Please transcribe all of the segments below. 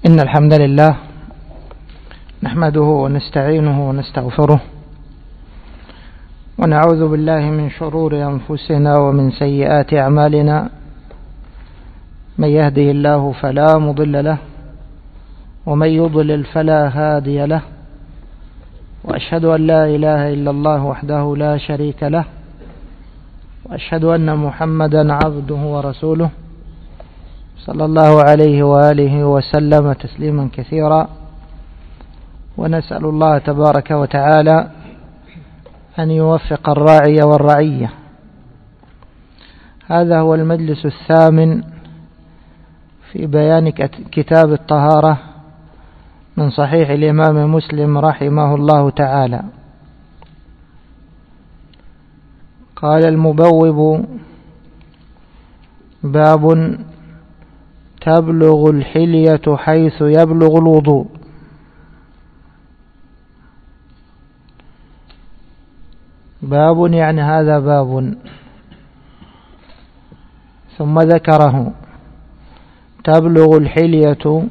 إن الحمد لله نحمده ونستعينه ونستغفره ونعوذ بالله من شرور أنفسنا ومن سيئات أعمالنا. من يهده الله فلا مضل له ومن يضلل فلا هادي له، وأشهد أن لا إله إلا الله وحده لا شريك له، وأشهد أن محمدا عبده ورسوله صلى الله عليه وآله وسلم تسليما كثيرا. ونسأل الله تبارك وتعالى أن يوفق الراعي والرعية. هذا هو المجلس الثامن في بيان كتاب الطهارة من صحيح الإمام مسلم رحمه الله تعالى. قال المبوب: باب تبلغ الحلية حيث يبلغ الوضوء. باب يعني هذا باب، ثم ذكره. تبلغ الحلية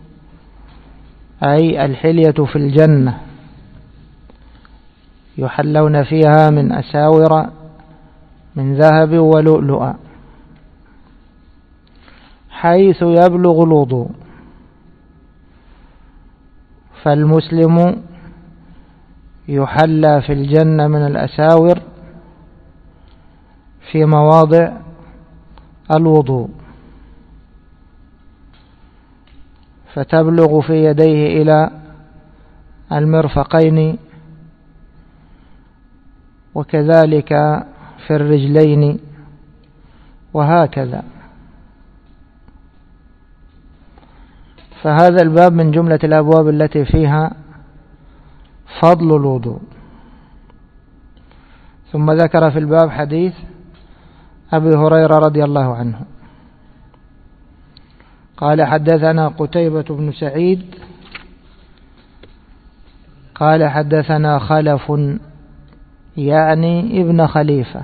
أي الحلية في الجنة، يحلون فيها من أساور من ذهب ولؤلؤا، حيث يبلغ الوضوء. فالمسلم يحلى في الجنة من الأساور في مواضع الوضوء، فتبلغ في يديه إلى المرفقين، وكذلك في الرجلين، وهكذا. فهذا الباب من جملة الأبواب التي فيها فضل الوضوء. ثم ذكر في الباب حديث أبي هريرة رضي الله عنه قال: حدثنا قتيبة بن سعيد قال: حدثنا خلف يعني ابن خليفة.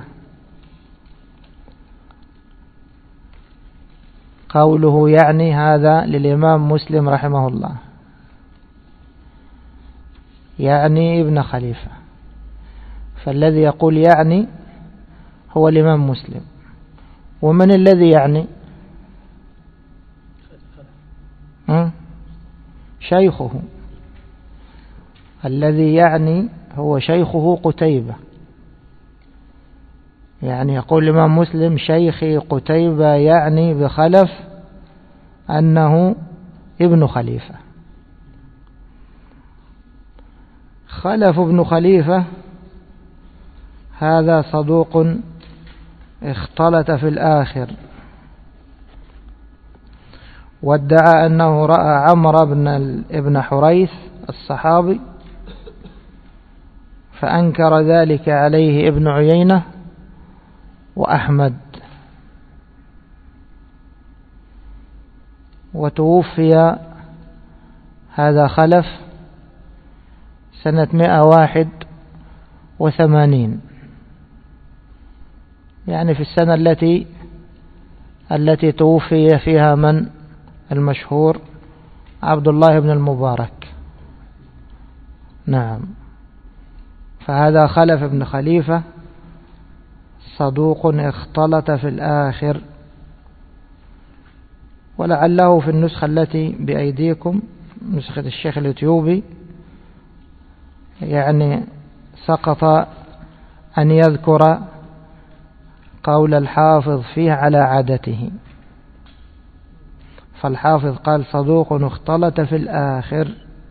قوله يعني هذا للإمام مسلم رحمه الله، يعني ابن خليفة. فالذي يقول يعني هو الإمام مسلم. ومن الذي يعني؟ شيخه. الذي يعني هو شيخه قتيبة. يعني يقول الإمام مسلم: شيخي قتيبة، يعني بخلف أنه ابن خليفة. خلف ابن خليفة هذا صدوق اختلط في الآخر، وادعى أنه رأى عمرو بن حريث الصحابي، فأنكر ذلك عليه ابن عيينة وأحمد. وتوفي هذا خلف سنة 181، يعني في السنة التي توفي فيها من المشهور عبد الله بن المبارك. نعم. فهذا خلف ابن خليفة صدوق اختلط في الآخر، ولعله في النسخة التي بأيديكم، نسخة الشيخ الإثيوبي، يعني سقط أن يذكر قول الحافظ فيه على عادته. فالحافظ قال: صدوق اختلط في الآخر.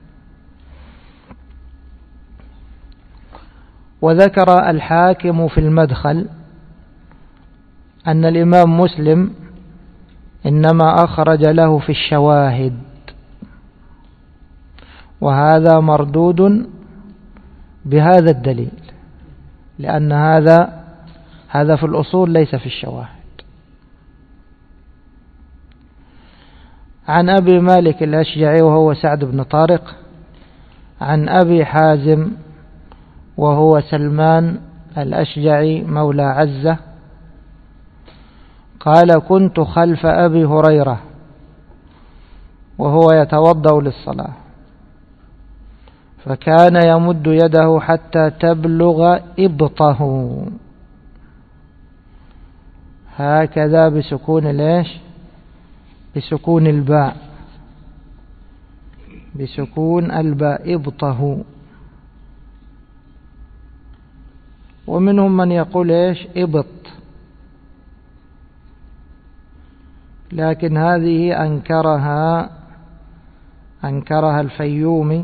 وذكر الحاكم في المدخل أن الإمام مسلم إنما أخرج له في الشواهد، وهذا مردود بهذا الدليل، لأن هذا في الأصول ليس في الشواهد. عن أبي مالك الأشجعي وهو سعد بن طارق، عن أبي حازم وهو سلمان الأشجعي مولى عزة، قال: كنت خلف أبي هريرة وهو يتوضأ للصلاة، فكان يمد يده حتى تبلغ إبطه، هكذا بسكون ليش؟ بسكون الباء، بسكون الباء، إبطه. ومنهم من يقول إيش؟ إبط، لكن هذه أنكرها الفيومي،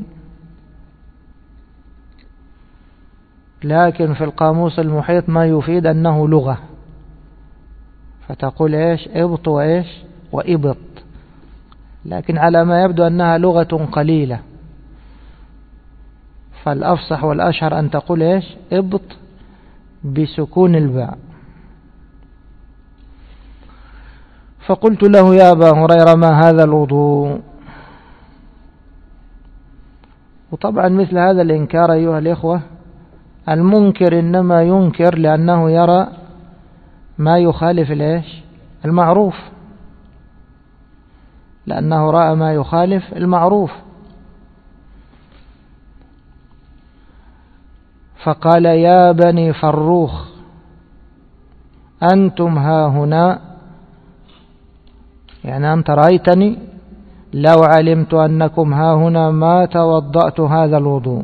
لكن في القاموس المحيط ما يفيد أنه لغة، فتقول إيش؟ إبط وإيش؟ وإبط، لكن على ما يبدو أنها لغة قليلة، فالأفصح والأشهر أن تقول إيش؟ إبط بسكون الباء. فقلت له: يا أبا هريرة ما هذا الوضوء؟ وطبعا مثل هذا الإنكار أيها الإخوة، المنكر إنما ينكر لأنه يرى ما يخالف الإيش؟ المعروف، لأنه رأى ما يخالف المعروف. فقال: يا بني فروخ أنتم هاهنا، يعني أنت رأيتني، لو علمت أنكم هاهنا ما توضأت هذا الوضوء.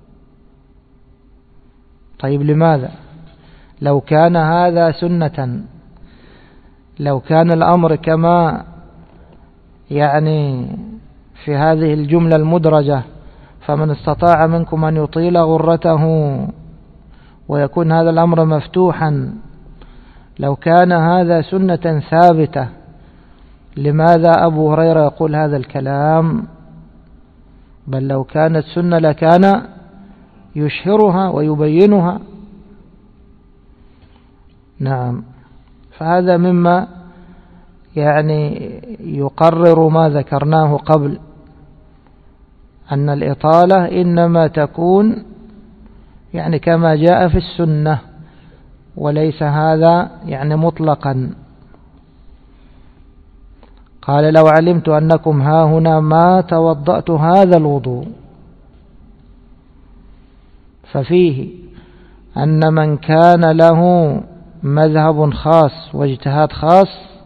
طيب لماذا؟ لو كان هذا سنة، لو كان الأمر كما يعني في هذه الجملة المدرجة: فمن استطاع منكم أن يطيل غرته، ويكون هذا الأمر مفتوحا، لو كان هذا سنة ثابتة، لماذا أبو هريرة يقول هذا الكلام؟ بل لو كانت سنة لكان يشهرها ويبينها. نعم، فهذا مما يعني يقرر ما ذكرناه قبل، أن الإطالة إنما تكون يعني كما جاء في السنة، وليس هذا يعني مطلقا. قال: لو علمت أنكم هاهنا ما توضأت هذا الوضوء. ففيه أن من كان له مذهب خاص واجتهاد خاص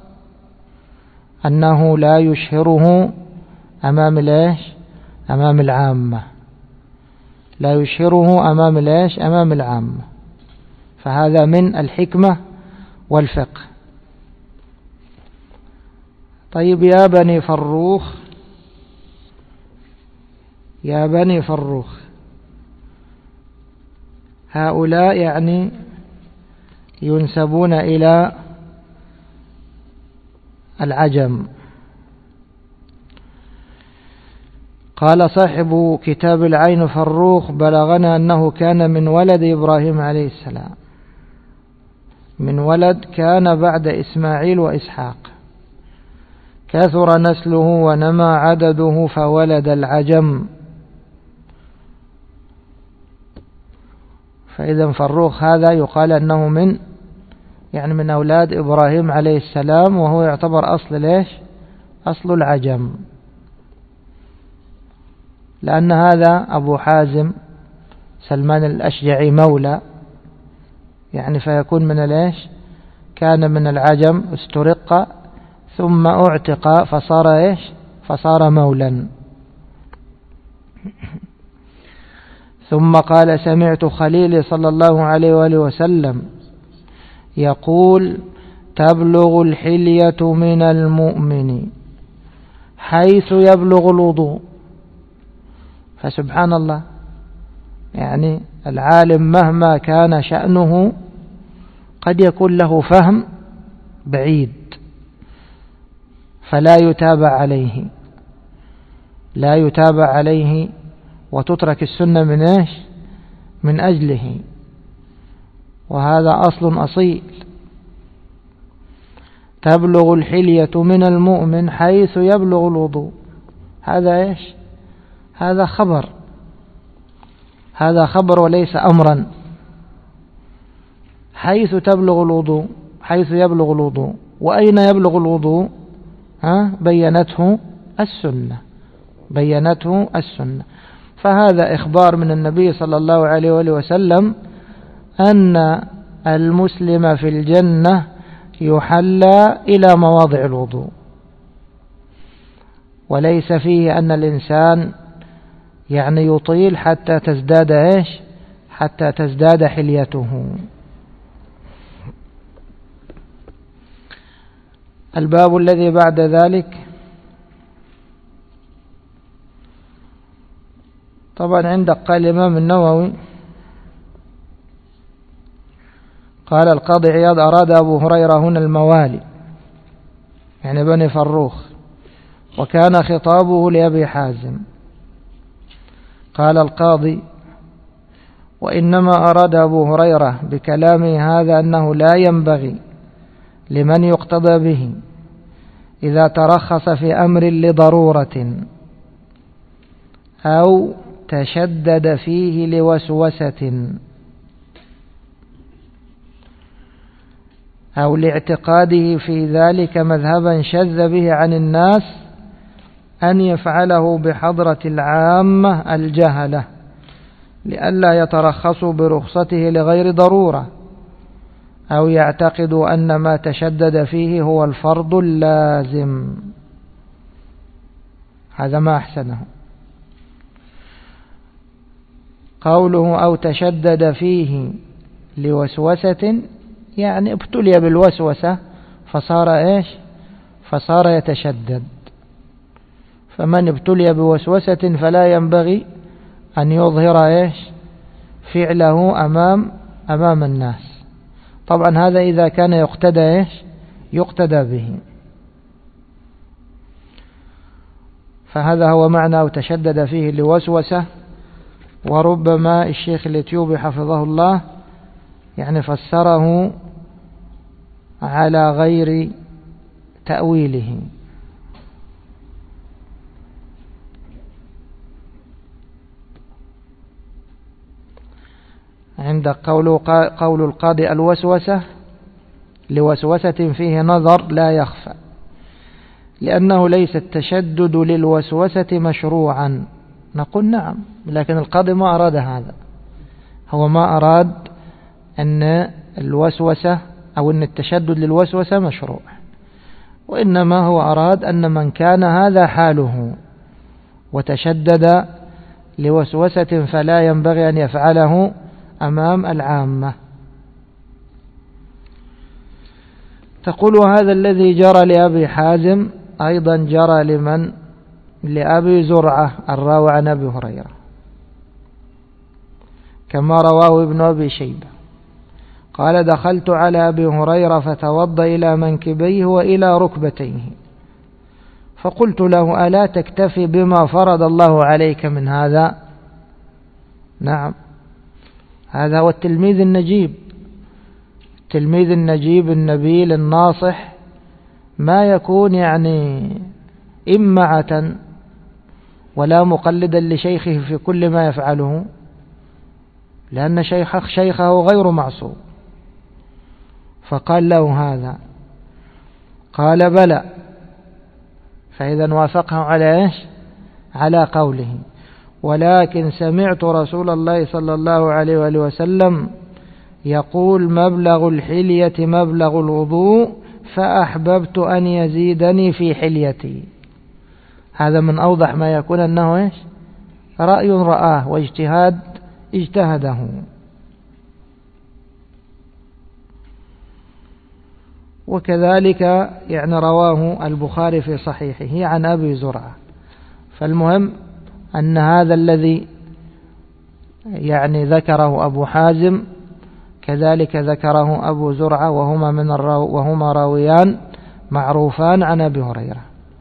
أنه لا يشهره أمام الإيش؟ أمام العامة، لا يشهره أمام الإيش؟ أمام العامة. فهذا من الحكمة والفقه. طيب، يا بني فروخ، يا بني فروخ، هؤلاء يعني ينسبون إلى العجم. قال صاحب كتاب العين فروخ: بلغنا أنه كان من ولد إبراهيم عليه السلام، من ولد كان بعد إسماعيل وإسحاق، كثر نسله ونمى عدده فولد العجم. فإذا فروخ هذا يقال أنه من أولاد إبراهيم عليه السلام، وهو يعتبر أصل ليش؟ أصل العجم، لأن هذا أبو حازم سلمان الأشجعي مولى، يعني فيكون من ليش؟ كان من العجم، استرق ثم اعتق فصار إيش؟ فصار مولا. ثم قال: سمعت خليلي صلى الله عليه وآله وسلم يقول: تبلغ الحلية من المؤمن حيث يبلغ الوضوء. فسبحان الله، يعني العالم مهما كان شأنه قد يكون له فهم بعيد، فلا يتابع عليه، لا يتابع عليه، وتترك السنة من إيش؟ من أجله، وهذا أصل أصيل. تبلغ الحلية من المؤمن حيث يبلغ الوضوء، هذا إيش؟ هذا خبر، هذا خبر وليس أمرا. حيث تبلغ الوضوء، حيث يبلغ الوضوء، وأين يبلغ الوضوء؟ بينته السنة، بينته السنة. فهذا إخبار من النبي صلى الله عليه وآله وسلم أن المسلم في الجنة يحلى إلى مواضع الوضوء، وليس فيه أن الإنسان يعني يطيل حتى تزداد إيش؟ حتى تزداد حليته. الباب الذي بعد ذلك، طبعا عندك قال الإمام النووي قال القاضي عياض أراد أبو هريرة هنا الموالي يعني بني فروخ، وكان خطابه لأبي حازم. قال القاضي وإنما أراد أبو هريرة بكلامه هذا أنه لا ينبغي لمن يقتضى به إذا ترخص في أمر لضرورة أو تشدد فيه لوسوسة أو لاعتقاده في ذلك مذهبا شذ به عن الناس أن يفعله بحضرة العامة الجهلة لئلا يترخصوا برخصته لغير ضرورة، أو يعتقدوا أن ما تشدد فيه هو الفرض اللازم. هذا ما أحسنه. قوله أو تشدد فيه لوسوسة يعني ابتلي بالوسوسة فصار إيش؟ فصار يتشدد. فمن ابتلي بوسوسة فلا ينبغي أن يظهر إيش؟ فعله أمام الناس. طبعا هذا إذا كان يقتدى إيش؟ يقتدى به. فهذا هو معنى أو تشدد فيه لوسوسة. وربما الشيخ الإثيوبي حفظه الله يعني فسره على غير تأويله. عند قول القاضي الوسوسة لوسوسة فيه نظر لا يخفى، لأنه ليس التشدد للوسوسة مشروعا. نقول نعم، لكن القاضي ما أراد هذا. هو ما أراد أن الوسوسة أو أن التشدد للوسوسة مشروع، وإنما هو أراد أن من كان هذا حاله وتشدد لوسوسة فلا ينبغي أن يفعله أمام العامة. تقول هذا الذي جرى لأبي حازم أيضا جرى لأبي زرعة الراوي عن أبي هريرة، كما رواه ابن أبي شيبة قال دخلت على أبي هريرة فتوضأ إلى منكبيه وإلى ركبتيه فقلت له ألا تكتفي بما فرض الله عليك من هذا؟ نعم، هذا هو التلميذ النجيب، التلميذ النجيب النبيل الناصح، ما يكون يعني إمعة ولا مقلدا لشيخه في كل ما يفعله، لأن شيخه غير معصوم. فقال له هذا، قال بلى، فإذا وافقه على إيش؟ على قوله. ولكن سمعت رسول الله صلى الله عليه وآله وسلم يقول مبلغ الحلية مبلغ الوضوء فأحببت أن يزيدني في حليتي. هذا من أوضح ما يكون أنه إيش؟ رأي رآه واجتهاد اجتهده. وكذلك يعني رواه البخاري في صحيحه عن أبي زرعة. فالمهم أن هذا الذي يعني ذكره أبو حازم كذلك ذكره أبو زرعة، وهما راويان معروفان عن أبي هريرة.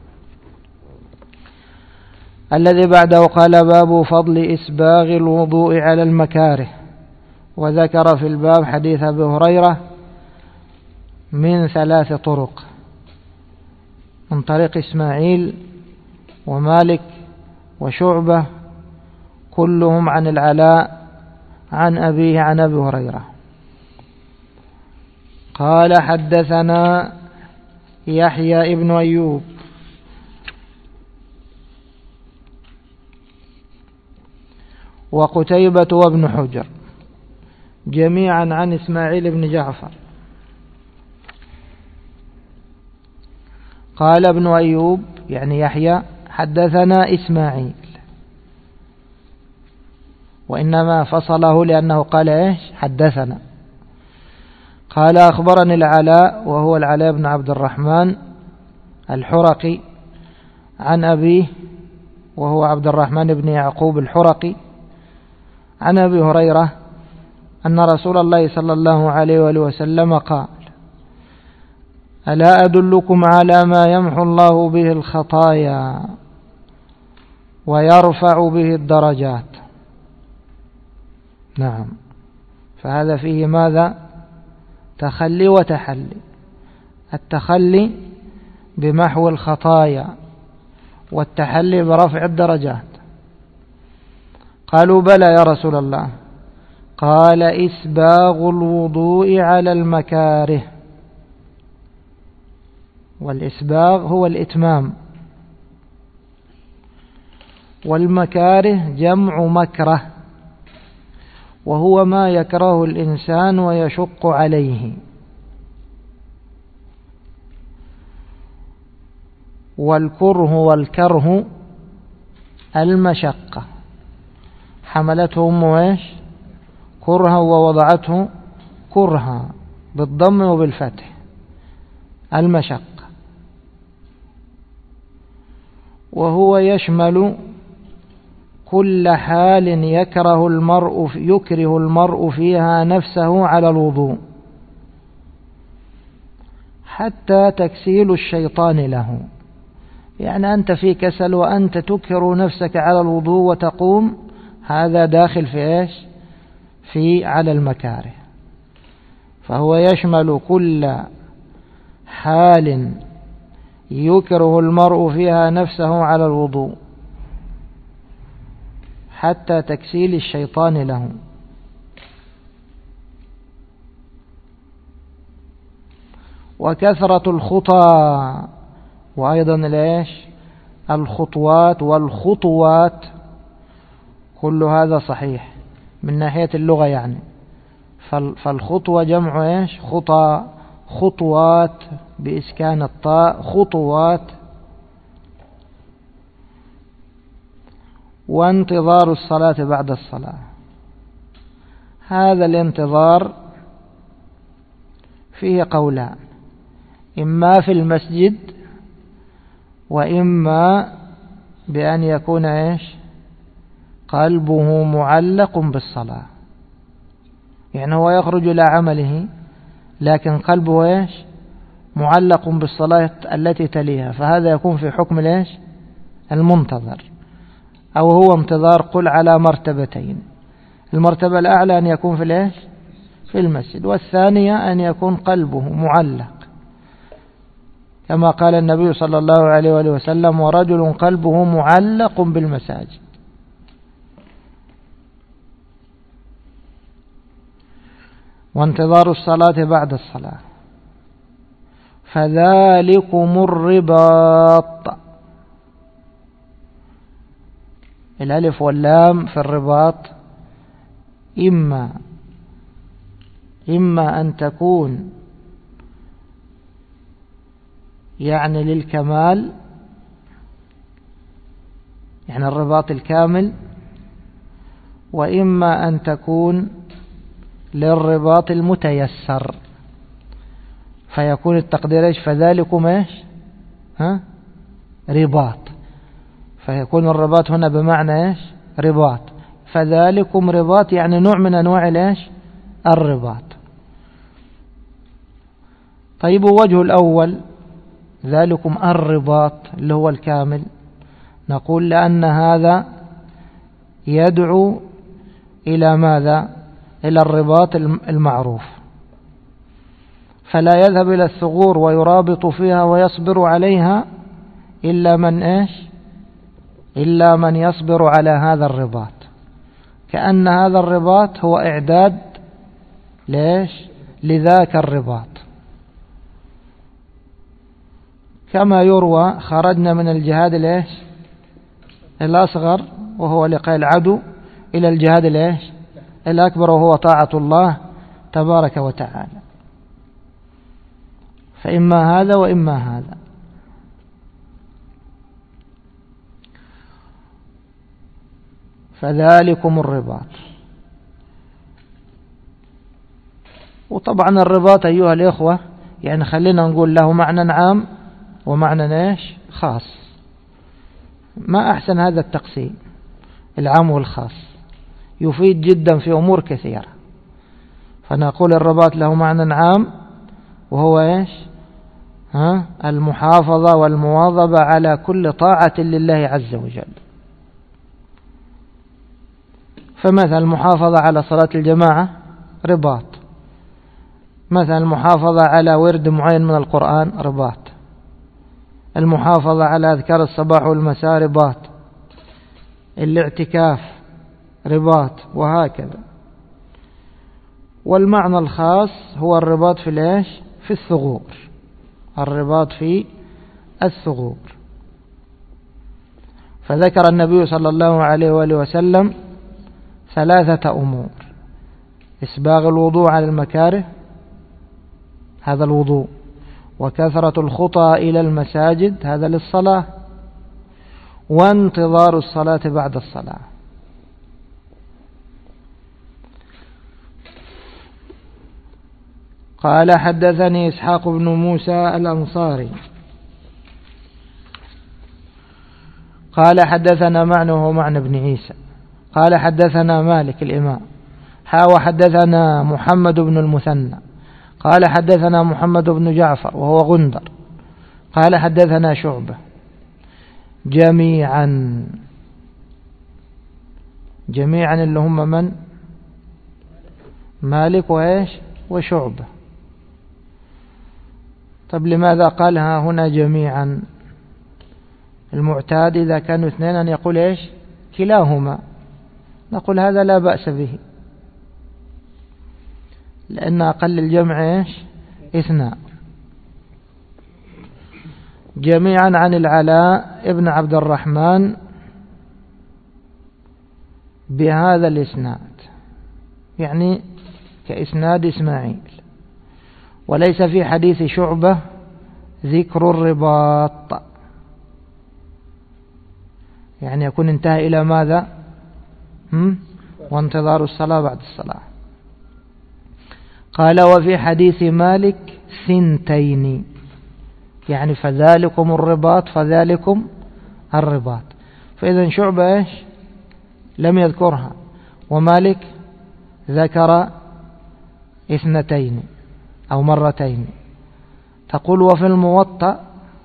الذي بعده قال باب فضل إسباغ الوضوء على المكاره، وذكر في الباب حديث أبي هريرة من 3 طرق، من طريق إسماعيل ومالك وشعبة كلهم عن العلاء عن أبيه عن أبي هريرة. قال حدثنا يحيى ابن أيوب وقتيبة وابن حجر جميعا عن إسماعيل بن جعفر. قال ابن أيوب يعني يحيى حدثنا إسماعيل، وإنما فصله لأنه قال إيش حدثنا. قال أخبرني العلاء وهو العلاء بن عبد الرحمن الحرقي عن أبيه وهو عبد الرحمن بن يعقوب الحرقي عن أبي هريرة أن رسول الله صلى الله عليه وآله وسلم قال: ألا أدلكم على ما يمحو الله به الخطايا ويرفع به الدرجات؟ نعم، فهذا فيه ماذا؟ تخلي وتحلي. التخلي بمحو الخطايا والتحلي برفع الدرجات. قالوا: بلى يا رسول الله. قال: إسباغ الوضوء على المكاره. والإسباغ هو الإتمام، والمكاره جمع مكره، وهو ما يكره الإنسان ويشق عليه. والكره والكره المشقة، حملته أمه إيش؟ كرها ووضعته كرها، بالضم وبالفتح، المشقة. وهو يشمل كل حال يكره المرء فيها نفسه على الوضوء، حتى تكسيل الشيطان له. يعني أنت في كسل وأنت تكره نفسك على الوضوء وتقوم، هذا داخل في إيش؟ في على المكاره. فهو يشمل كل حال يكره المرء فيها نفسه على الوضوء حتى تكسيل الشيطان له. وكثرة الخطى، وأيضا ليش؟ الخطوات والخطوات، كل هذا صحيح من ناحية اللغة يعني. فالخطوة جمع إيش؟ خطى، خطوات بإسكان الطاء، خطوات. وانتظار الصلاة بعد الصلاة، هذا الانتظار فيه قولان: إما في المسجد، وإما بأن يكون إيش؟ قلبه معلق بالصلاة. يعني هو يخرج إلى عمله لكن قلبه إيش؟ معلق بالصلاة التي تليها، فهذا يكون في حكم إيش؟ المنتظر. أو هو انتظار قل على مرتبتين: المرتبة الأعلى أن يكون في إيش؟ في المسجد، والثانية أن يكون قلبه معلق، كما قال النبي صلى الله عليه وآله وسلم: ورجل قلبه معلق بالمساجد. وانتظار الصلاة بعد الصلاة، فذلكم الرباط. الألف واللام في الرباط إما أن تكون يعني للكمال، يعني الرباط الكامل، وإما أن تكون للرباط المتيسر، فيكون التقدير إيش؟ فذلكم إيش؟ رباط، فيكون الرباط هنا بمعنى إيش؟ رباط. فذلكم رباط يعني نوع من أنواع الإيش؟ الرباط. طيب، وجه الأول ذلكم الرباط اللي هو الكامل، نقول لأن هذا يدعو إلى ماذا؟ إلى الرباط المعروف، فلا يذهب إلى الثغور ويرابط فيها ويصبر عليها إلا من إيش؟ إلا من يصبر على هذا الرباط. كأن هذا الرباط هو إعداد ليش؟ لذاك الرباط. كما يروى: خرجنا من الجهاد ليش؟ الأصغر وهو لقاء العدو إلى الجهاد الأكبر، وهو طاعة الله تبارك وتعالى. فإما هذا وإما هذا. فذلكم الرباط. وطبعا الرباط أيها الإخوة يعني خلينا نقول له معنى عام ومعنى خاص. ما أحسن هذا التقسيم العام والخاص، يفيد جدا في أمور كثيرة. فنقول الرباط له معنى عام وهو المحافظة والمواظبة على كل طاعة لله عز وجل. فمثلا المحافظة على صلاة الجماعة رباط، مثلا المحافظة على ورد معين من القرآن رباط، المحافظة على أذكار الصباح والمساء رباط، الاعتكاف رباط، وهكذا. والمعنى الخاص هو الرباط في الثغور، الرباط في الثغور. فذكر النبي صلى الله عليه وآله وسلم 3 أمور: إسباغ الوضوء على المكاره، هذا الوضوء، وكثرة الخطى إلى المساجد، هذا للصلاة، وانتظار الصلاة بعد الصلاة. قال حدثني إسحاق بن موسى الأنصاري قال حدثنا معنه معنى بن عيسى قال حدثنا مالك الإمام وحدثنا محمد بن المثنى قال حدثنا محمد بن جعفر وهو غندر قال حدثنا شعبة جميعا اللي هم من؟ مالك وشعبة. طب لماذا قالها هنا جميعا؟ المعتاد إذا كانوا 2 أن يقول كلاهما، نقول هذا لا بأس به، لأن أقل الجمع 2. جميعا عن العلاء ابن عبد الرحمن بهذا الإسناد، يعني كإسناد إسماعيل. وليس في حديث شعبة ذكر الرباط، يعني يكون انتهى إلى ماذا؟ وانتظار الصلاة بعد الصلاة. قال وفي حديث مالك 2، يعني فذلكم الرباط فذلكم الرباط. فإذا شعبة لم يذكرها، ومالك ذكر 2 أو 2. تقول وفي الموطأ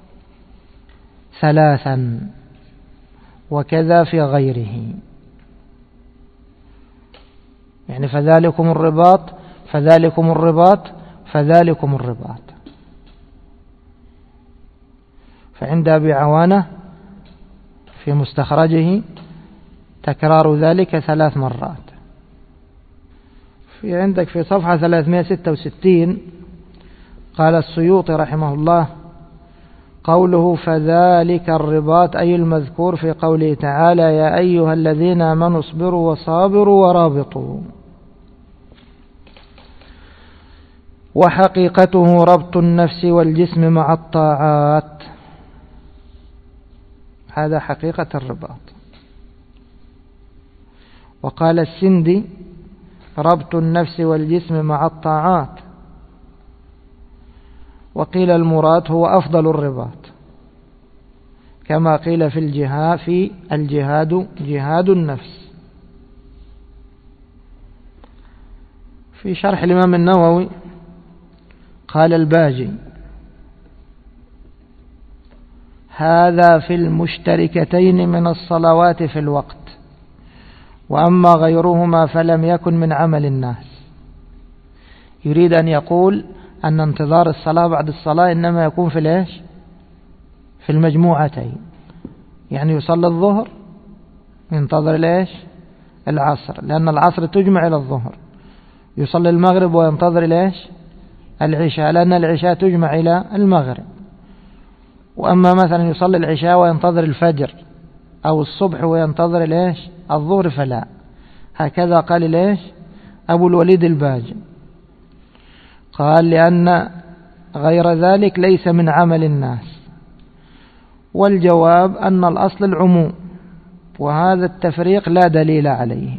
3 وكذا في غيره، يعني فذلكم الرباط فذلكم الرباط فذلكم الرباط. فعند أبي عوانة في مستخرجه تكرار ذلك 3 مرات. عندك في صفحة 366 قال السيوطي رحمه الله: قوله فذلك الرباط أي المذكور في قوله تعالى: يا أيها الذين آمنوا اصبروا وصابروا ورابطوا. وحقيقته ربط النفس والجسم مع الطاعات، هذا حقيقة الرباط. وقال السندي: ربط النفس والجسم مع الطاعات. وقيل المراد هو أفضل الرباط، كما قيل في الجهاد جهاد النفس. في شرح الإمام النووي قال الباجي: هذا في المشتركتين من الصلوات في الوقت، وأما غيرهما فلم يكن من عمل الناس. يريد أن يقول أن انتظار الصلاة بعد الصلاة إنما يكون في المجموعتين، يعني يصلي الظهر ينتظر العصر، لأن العصر تجمع إلى الظهر، يصلي المغرب وينتظر العشاء، لأن العشاء تجمع إلى المغرب. وأما مثلا يصلي العشاء وينتظر الفجر أو الصبح وينتظر الظهر فلا، هكذا قال ليش أبو الوليد الباجي، قال لأن غير ذلك ليس من عمل الناس. والجواب أن الأصل العموم، وهذا التفريق لا دليل عليه،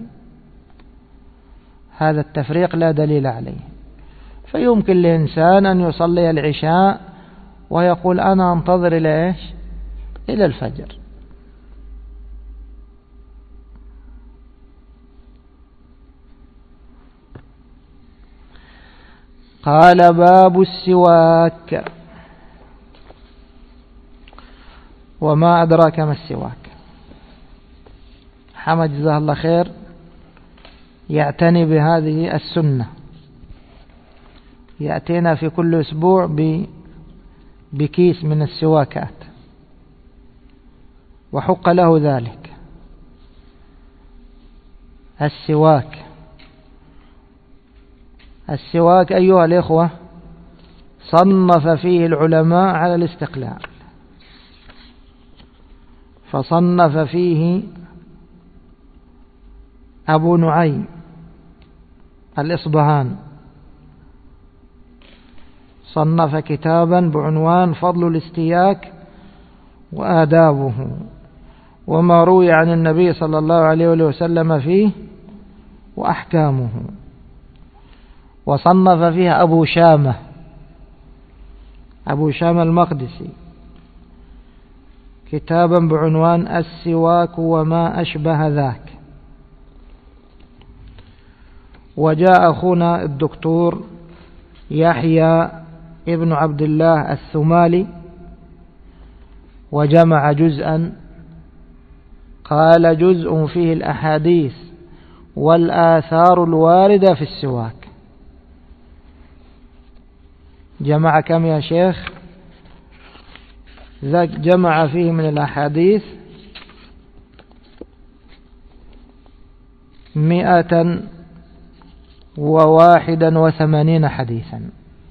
هذا التفريق لا دليل عليه. فيمكن لإنسان أن يصلي العشاء ويقول أنا أنتظر إلى الفجر. قال باب السواك. وما أدراك ما السواك. حمد جزاه الله خير يعتني بهذه السنة، يأتينا في كل أسبوع بكيس من السواكات، وحق له ذلك. السواك أيها الإخوة صنف فيه العلماء على الاستقلال، فصنف فيه أبو نعيم الإصبهان، صنف كتابا بعنوان فضل الاستياك وآدابه وما روي عن النبي صلى الله عليه وسلم فيه وأحكامه. وصنف فيها أبو شامة المقدسي كتابا بعنوان السواك وما أشبه ذاك. وجاء أخونا الدكتور يحيى ابن عبد الله الثمالي وجمع جزءا، قال جزء فيه الأحاديث والآثار الواردة في السواك. جمع كم يا شيخ؟ ذاك جمع فيه من الأحاديث 181 حديثا،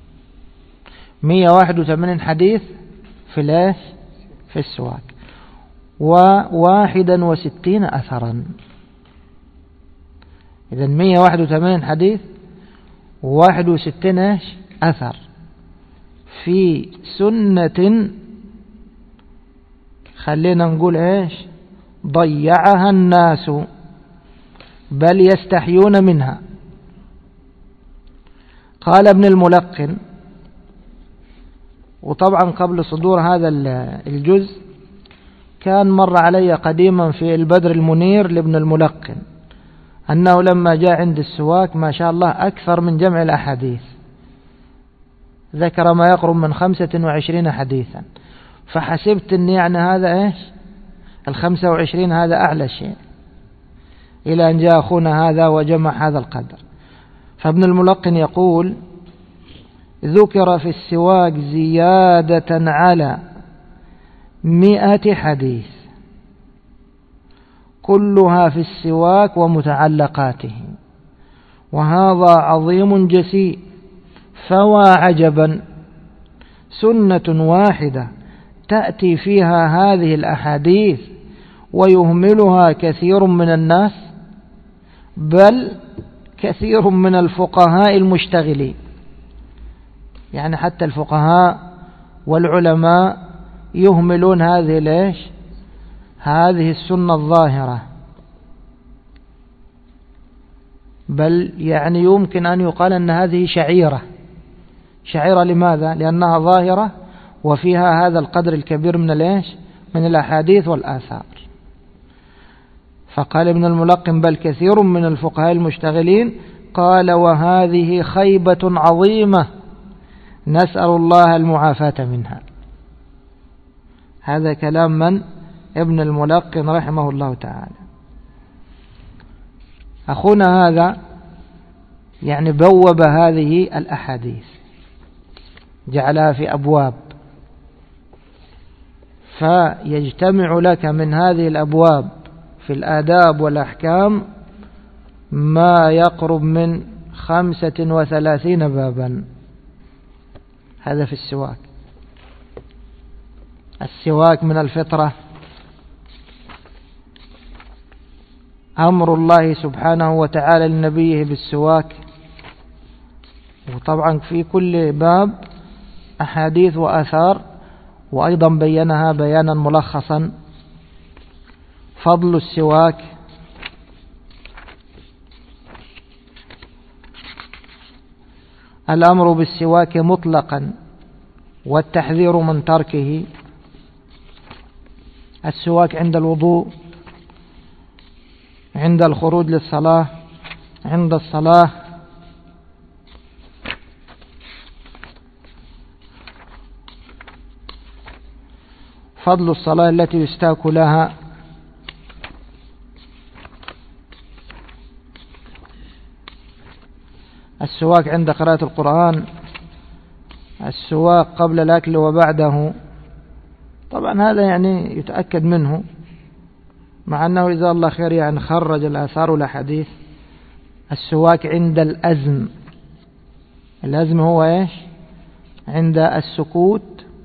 181 حديث في السواك، و61 أثرا. إذن 181 حديث و61 أثر في سنة، خلينا نقول ضيعها الناس بل يستحيون منها. قال ابن الملقن، وطبعا قبل صدور هذا الجزء كان مر علي قديما في البدر المنير لابن الملقن أنه لما جاء عند السواك ما شاء الله أكثر من جمع الأحاديث، ذكر ما يقرب من 25 حديثا، فحسبت أن يعني هذا 25 هذا أعلى شيء، إلى أن جاء أخونا هذا وجمع هذا القدر. فابن الملقن يقول: ذكر في السواك زيادة على 100 حديث كلها في السواك ومتعلقاته، وهذا عظيم جسيء، فوا عجبا سنة واحدة تأتي فيها هذه الأحاديث ويهملها كثير من الناس، بل كثير من الفقهاء المشتغلين. يعني حتى الفقهاء والعلماء يهملون هذه السنة الظاهرة، بل يعني يمكن أن يقال أن هذه شعيرة. لماذا؟ لأنها ظاهرة وفيها هذا القدر الكبير من الأحاديث والآثار. فقال ابن الملقن: بل كثير من الفقهاء المشتغلين. قال: وهذه خيبة عظيمة نسأل الله المعافاة منها. هذا كلام من؟ ابن الملقن رحمه الله تعالى. أخونا هذا يعني بوب هذه الأحاديث، جعلها في أبواب، فيجتمع لك من هذه الأبواب في الآداب والأحكام ما يقرب من 35 بابا. هذا في السواك. السواك من الفطرة أمر الله سبحانه وتعالى لنبيه بالسواك. وطبعا في كل باب أحاديث وآثار، وأيضا بينها بيانا ملخصا. فضل السواك، الأمر بالسواك مطلقا والتحذير من تركه. السواك عند الوضوء، عند الخروج للصلاة، عند الصلاة. فضل الصلاة التي يستاك لها، السواك عند قراءة القرآن، السواك قبل الأكل وبعده. طبعا هذا يعني يتأكد منه، مع أنه إذا الله خير يعني خرج الآثار والأحاديث. السواك عند الأزم، الأزم هو إيش؟ عند السكوت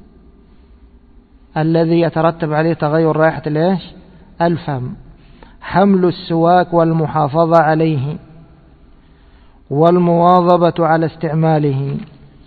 الذي يترتب عليه تغير رائحة الإيش؟ الفم. حمل السواك والمحافظة عليه والمواظبة على استعماله.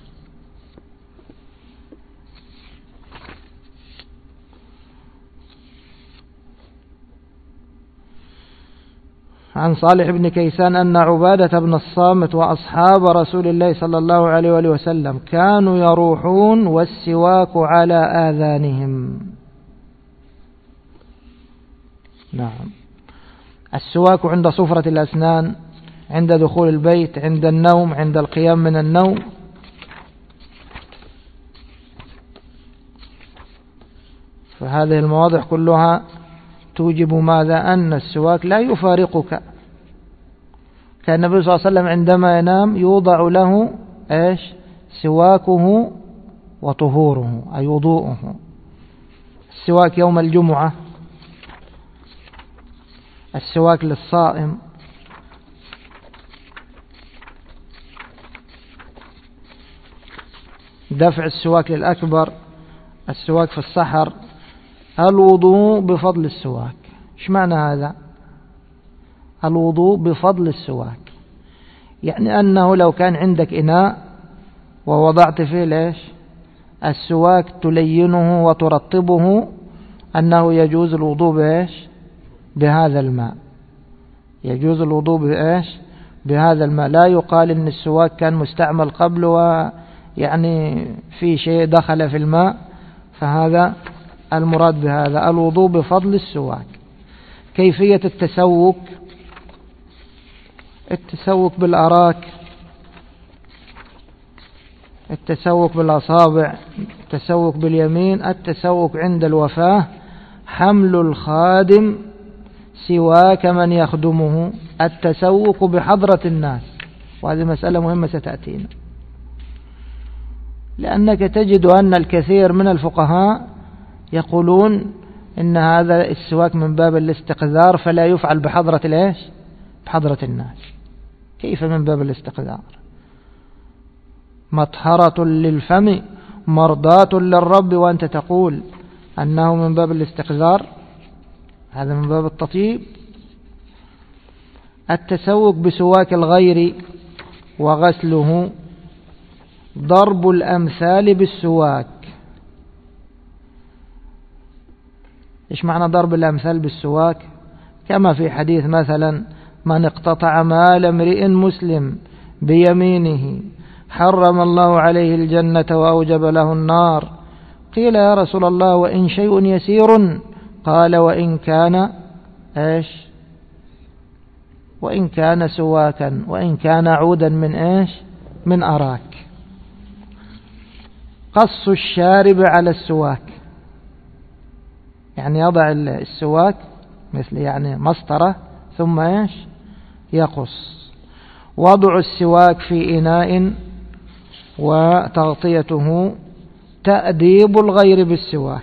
عن صالح بن كيسان أن عبادة بن الصامت وأصحاب رسول الله صلى الله عليه وآله وسلم كانوا يروحون والسواك على آذانهم. نعم. السواك عند صفرة الأسنان، عند دخول البيت، عند النوم، عند القيام من النوم. فهذه المواضع كلها توجب ماذا؟ أن السواك لا يفارقك. كان النبي صلى الله عليه وسلم عندما ينام يوضع له إيش؟ سواكه وطهوره أي وضوءه. السواك يوم الجمعة، السواك للصائم، دفع السواك للأكبر، السواك في السحر، الوضوء بفضل السواك. ايش معنى هذا؟ الوضوء بفضل السواك يعني أنه لو كان عندك إناء ووضعت فيه ليش؟ السواك تلينه وترطبه، أنه يجوز الوضوء بإيش؟ بهذا الماء. يجوز الوضوء بإيش؟ بهذا الماء. لا يقال إن السواك كان مستعمل قبل ويعني في شيء دخل في الماء، فهذا المراد بهذا الوضوء بفضل السواك. كيفية التسوك؟ التسوك بالأراك، التسوك بالأصابع، التسوك باليمين، التسوك عند الوفاة، حمل الخادم سواك من يخدمه، التسوك بحضرة الناس. وهذه مسألة مهمة ستأتينا، لأنك تجد أن الكثير من الفقهاء يقولون إن هذا السواك من باب الاستقذار فلا يفعل بحضرة الإيش؟ بحضرة الناس. كيف من باب الاستقذار؟ مطهرة للفم مرضاة للرب وأنت تقول أنه من باب الاستقذار؟ هذا من باب التطيب. التسوك بسواك الغير وغسله، ضرب الأمثال بالسواك. إيش معنى ضرب الأمثال بالسواك؟ كما في حديث مثلا: من اقتطع مال امرئ مسلم بيمينه حرم الله عليه الجنة وأوجب له النار. قيل: يا رسول الله وإن شيء يسير؟ قال: وإن كان إيش؟ وإن كان سواكا، وإن كان عودا من إيش؟ من أراك. قص الشارب على السواك، يعني يضع السواك مثل يعني مسطرة ثم إيش؟ يقص. وضع السواك في إناء وتغطيته. تأديب الغير بالسواك،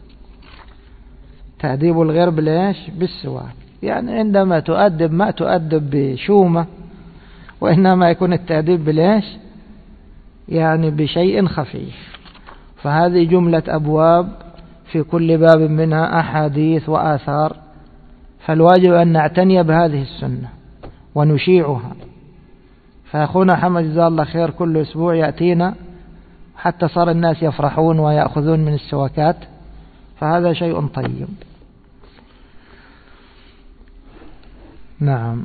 تأديب الغير بالإيش؟ بالسواك. يعني عندما تؤدب ما تؤدب بشومة، وإنما يكون التأديب بالإيش؟ يعني بشيء خفيف. فهذه جملة أبواب، في كل باب منها أحاديث وآثار فالواجب أن نعتني بهذه السنة ونشيعها. فأخونا حمد جزاه الله خير كل أسبوع يأتينا، حتى صار الناس يفرحون ويأخذون من السواكات، فهذا شيء طيب. نعم.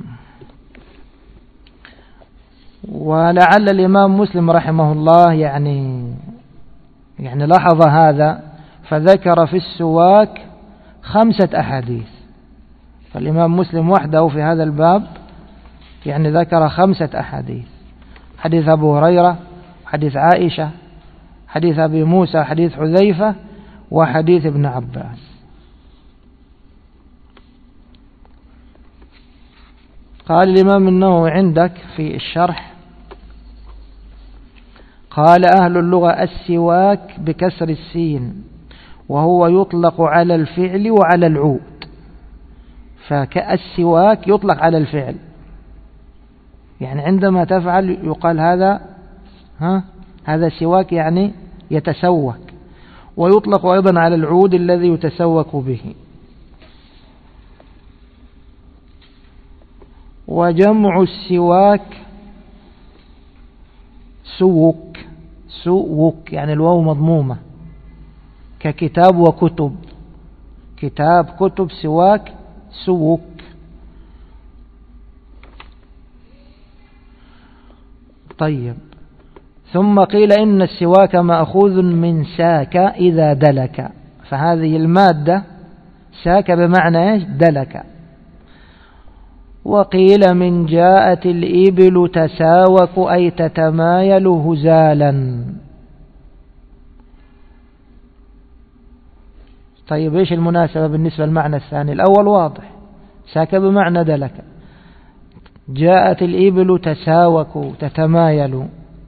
ولعل الإمام مسلم رحمه الله يعني لاحظ هذا، فذكر في السواك 5 أحاديث. فالإمام مسلم وحده في هذا الباب يعني ذكر 5 أحاديث: حديث أبو هريرة، حديث عائشة، حديث أبي موسى، حديث حذيفة، وحديث ابن عباس. قال الإمام النووي عندك في الشرح، قال أهل اللغة: السواك بكسر السين، وهو يطلق على الفعل وعلى العود. فالسواك يطلق على الفعل، يعني عندما تفعل يقال هذا سواك، يعني يتسوك. ويطلق أيضا على العود الذي يتسوك به. وجمع السواك سوك، يعني الواو مضمومة، ككتاب وكتب، كتاب كتب سواك سوك. طيب. ثم قيل إن السواك مأخوذ من ساك إذا دلك، فهذه المادة ساك بمعنى إيش؟ دلك. وقيل من جاءت الإبل تساوك، أي تتمايل هزالا. طيب إيش المناسبة بالنسبة للمعنى الثاني؟ الأول واضح، ساك بمعنى دلك. جاءت الإبل تساوك تتمايل،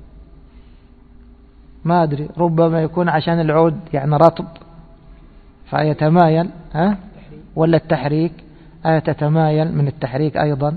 ما أدري، ربما يكون عشان العود يعني رطب فيتمايل، ولا التحريك، تتمايل من التحريك أيضا.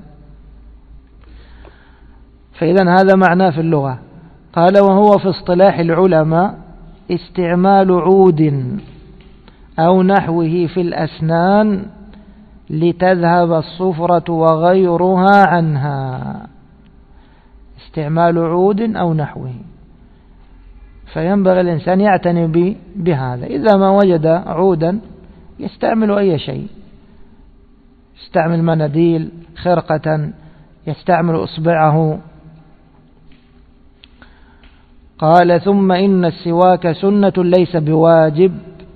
فإذا هذا معناه في اللغة. قال: وهو في اصطلاح العلماء استعمال عود أو نحوه في الأسنان لتذهب الصفرة وغيرها عنها. استعمال عود أو نحوه، فينبغي الإنسان يعتني بهذا. إذا ما وجد عودا يستعمل أي شيء، يستعمل مناديل، خرقة، يستعمل إصبعه. قال: ثم إن السواك سنة ليس بواجب،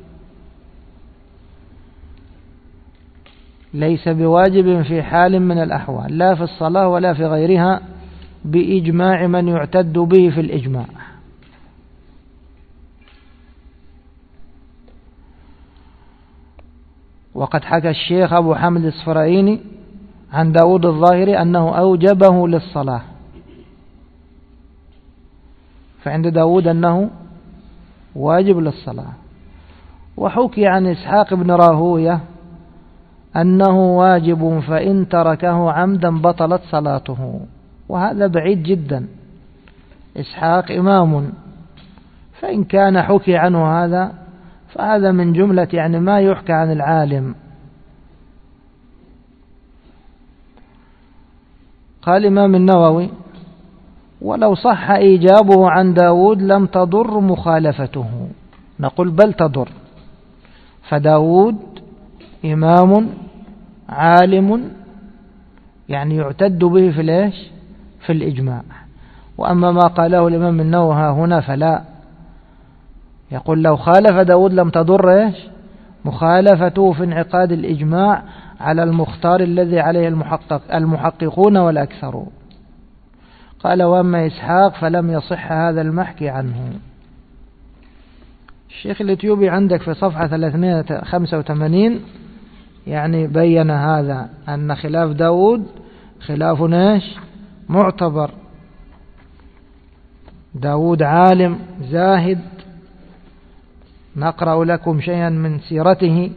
ليس بواجب في حال من الأحوال، لا في الصلاة ولا في غيرها، بإجماع من يعتد به في الإجماع. وقد حكى الشيخ أبو حمد الصفرايني عن داود الظاهري أنه أوجبه للصلاة، فعند داود أنه واجب للصلاة. وحكي عن إسحاق بن راهوية أنه واجب، فإن تركه عمدا بطلت صلاته. وهذا بعيد جدا، إسحاق إمام، فإن كان حكي عنه هذا فهذا من جملة يعني ما يحكى عن العالم. قال الإمام النووي: ولو صح إيجابه عن داود لم تضر مخالفته. نقول بل تضر، فداود إمام عالم يعني يعتد به في الإجماع. وأما ما قاله الإمام النووي هنا فلا، يقول لو خالف داود لم تضر مخالفته في انعقاد الإجماع على المختار الذي عليه المحققون والأكثرون. قال: وأما إسحاق فلم يصح هذا المحكي عنه. الشيخ الإثيوبي عندك في صفحة 385 يعني بين هذا، أن خلاف داود خلاف معتبر. داود عالم زاهد، نقرأ لكم شيئا من سيرته.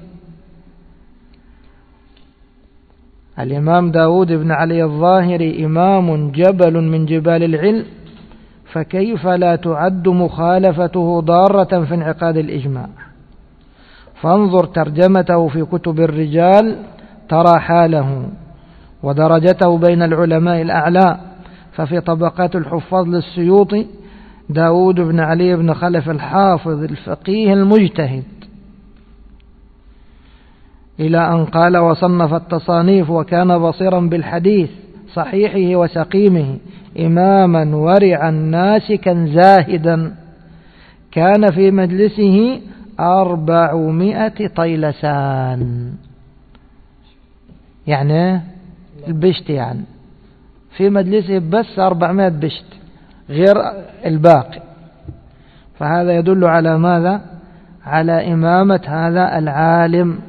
الإمام داود بن علي الظاهري إمام جبل من جبال العلم، فكيف لا تعد مخالفته ضارة في انعقاد الإجماع؟ فانظر ترجمته في كتب الرجال ترى حاله ودرجته بين العلماء الأعلى. ففي طبقات الحفاظ للسيوطي داود بن علي بن خلف الحافظ الفقيه المجتهد، إلى أن قال: وصنف التصانيف وكان بصيرا بالحديث صحيحه وسقيمه، إماما ورعا ناسكا زاهدا، كان في مجلسه 400 طيلسان، يعني البشت، يعني في مجلسه بس 400 بشت غير الباقي. فهذا يدل على ماذا؟ على إمامة هذا العالم.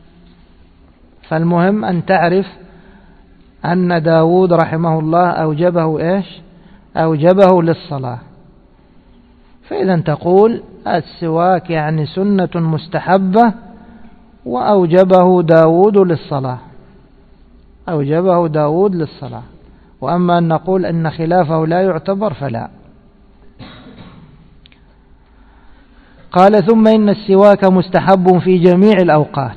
فالمهم أن تعرف أن داود رحمه الله أوجبه إيش؟ أوجبه للصلاة. فإذا تقول السواك يعني سنة مستحبة وأوجبه داود للصلاة، أوجبه داود للصلاة. وأما أن نقول أن خلافه لا يعتبر فلا. قال: ثم إن السواك مستحب في جميع الأوقات،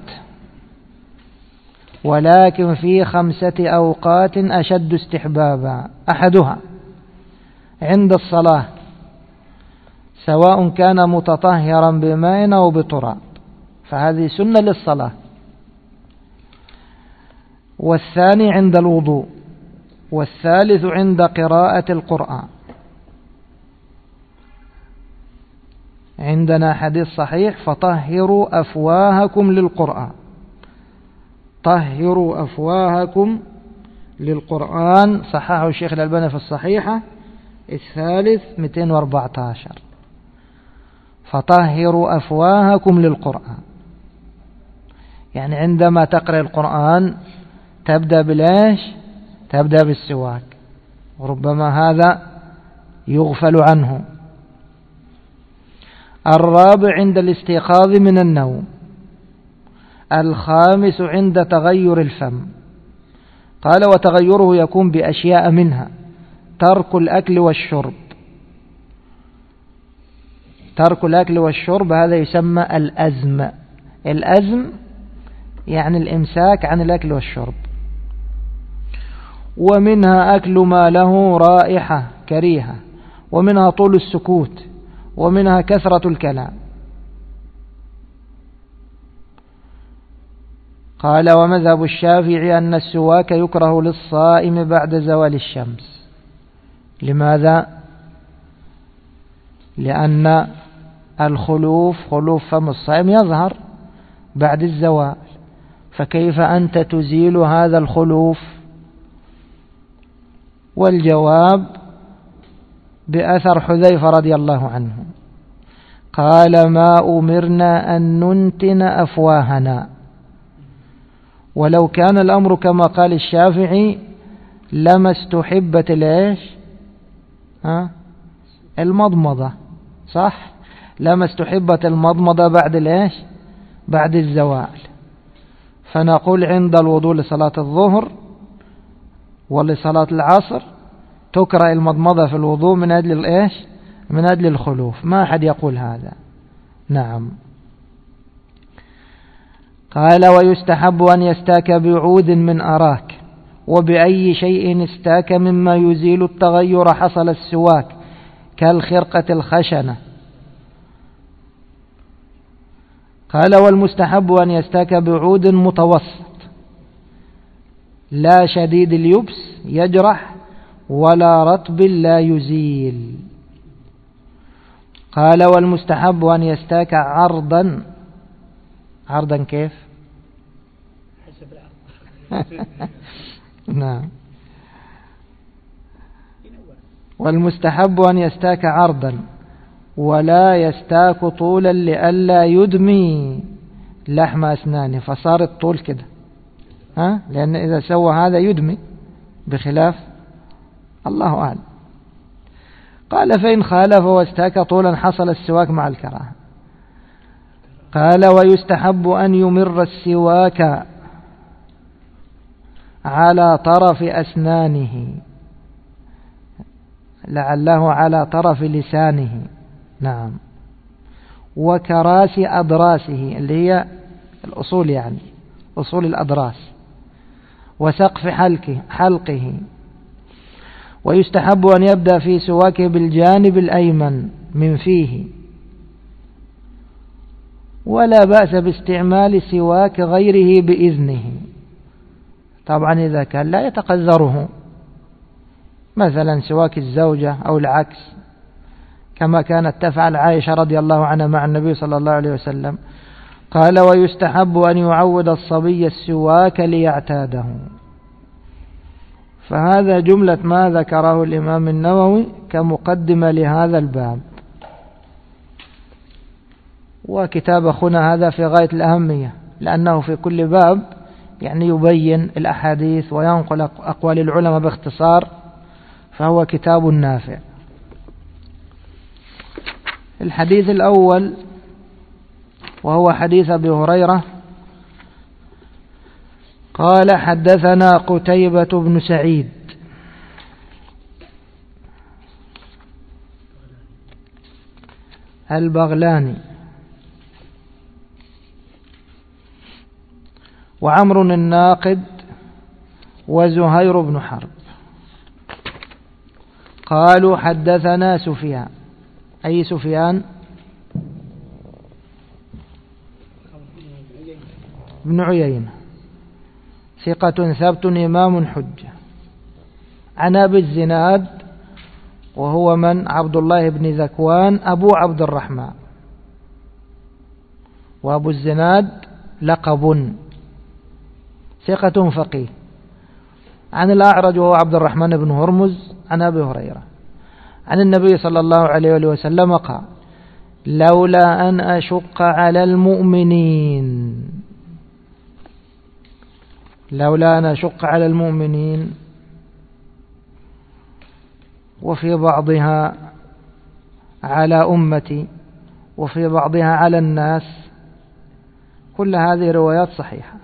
ولكن في 5 أوقات أشد استحبابا. أحدها عند الصلاة، سواء كان متطهرا بماء أو بتراب، فهذه سنة للصلاة. والثاني عند الوضوء. والثالث عند قراءة القرآن. عندنا حديث صحيح: فطهروا أفواهكم للقرآن، طهروا أفواهكم للقرآن، صححه الشيخ الألباني في الصحيحة الثالث 214. فطهروا أفواهكم للقرآن، يعني عندما تقرأ القرآن تبدأ بالإيش؟ تبدأ بالسواك، وربما هذا يغفل عنه. الرابع عند الاستيقاظ من النوم. الخامس عند تغير الفم. قال: وتغيره يكون بأشياء، منها ترك الأكل والشرب. ترك الأكل والشرب هذا يسمى الأزم. الأزم يعني الإمساك عن الأكل والشرب. ومنها أكل ما له رائحة كريهة، ومنها طول السكوت، ومنها كثرة الكلام. قال: ومذهب الشافعي أن السواك يكره للصائم بعد زوال الشمس. لماذا؟ لأن خلوف فم الصائم يظهر بعد الزوال، فكيف أنت تزيل هذا الخلوف؟ والجواب بأثر حذيفة رضي الله عنه، قال: ما أمرنا أن ننتن أفواهنا. ولو كان الأمر كما قال الشافعي لما استحبت الإيش؟ المضمضة، صح؟ لما استحبت المضمضة بعد الإيش؟ بعد الزوال. فنقول عند الوضوء لصلاة الظهر ولصلاة العصر تكره المضمضة في الوضوء من أجل الإيش؟ من أجل الخلوف. ما أحد يقول هذا. نعم. قال: ويستحب أن يستاك بعود من أراك، وبأي شيء استاك مما يزيل التغير حصل السواك، كالخرقة الخشنة. قال: والمستحب أن يستاك بعود متوسط، لا شديد اليبس يجرح، ولا رطب لا يزيل. قال: والمستحب أن يستاك عرضا. عرضا كيف؟ حسب العرض. نعم. والمستحب أن يستاك عرضا، ولا يستاك طولا لئلا يدمي لحم أسنانه، فصار الطول كده، لأن إذا سوى هذا يدمي، بخلاف الله أعلم. قال: فإن خالف واستاك طولا حصل السواك مع الكراهة. قال: ويستحب أن يمر السواك على طرف أسنانه، لعله على طرف لسانه. نعم. وكراسي أضراسه، اللي هي الأصول، يعني أصول الأضراس، وسقف حلقه. ويستحب أن يبدأ في سواكه بالجانب الأيمن من فيه، ولا بأس باستعمال سواك غيره بإذنه، طبعا إذا كان لا يتقذره، مثلا سواك الزوجة أو العكس، كما كانت تفعل عائشة رضي الله عنها مع النبي صلى الله عليه وسلم. قال: ويستحب أن يعود الصبي السواك ليعتاده. فهذا جملة ما ذكره الإمام النووي كمقدمة لهذا الباب. وكتاب أخونا هذا في غاية الأهمية، لأنه في كل باب يعني يبين الأحاديث وينقل أقوال العلماء باختصار، فهو كتاب نافع. الحديث الأول وهو حديث أبي هريرة قال: حدثنا قتيبة بن سعيد البغلاني وعمر الناقد وزهير بن حرب قالوا: حدثنا سفيان. أي سفيان؟ بن عيينة، ثقة ثبت إمام حجة. عن أبي الزناد وهو من؟ عبد الله بن ذكوان أبو عبد الرحمن، وأبو الزناد لقب، ثقة فقيه. عن الأعرج وهو عبد الرحمن بن هرمز عن أبي هريرة عن النبي صلى الله عليه وسلم قال: لولا أن أشق على المؤمنين، لولا أن أشق على المؤمنين، وفي بعضها على أمتي وفي بعضها على الناس، كل هذه روايات صحيحة.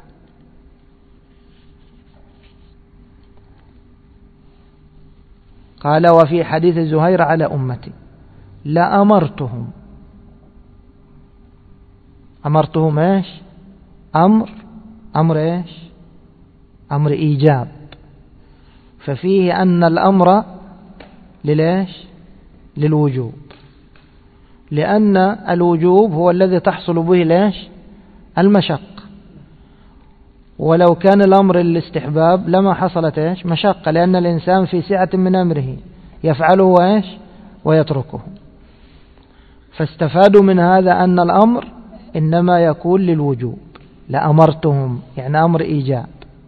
قال: وفي حديث زهير على أمتي لأمرتهم. أمرتهم إيش؟ أمر إيش؟ أمر إيجاب، ففيه أن الأمر للإيش؟ للوجوب، لأن الوجوب هو الذي تحصل به الإيش؟ المشق، ولو كان الأمر للاستحباب لما حصلت إيش؟ مشقة، لأن الإنسان في سعة من أمره يفعله إيش؟ ويتركه. فاستفادوا من هذا أن الأمر إنما يكون للوجوب. لأمرتهم يعني أمر إيجاب.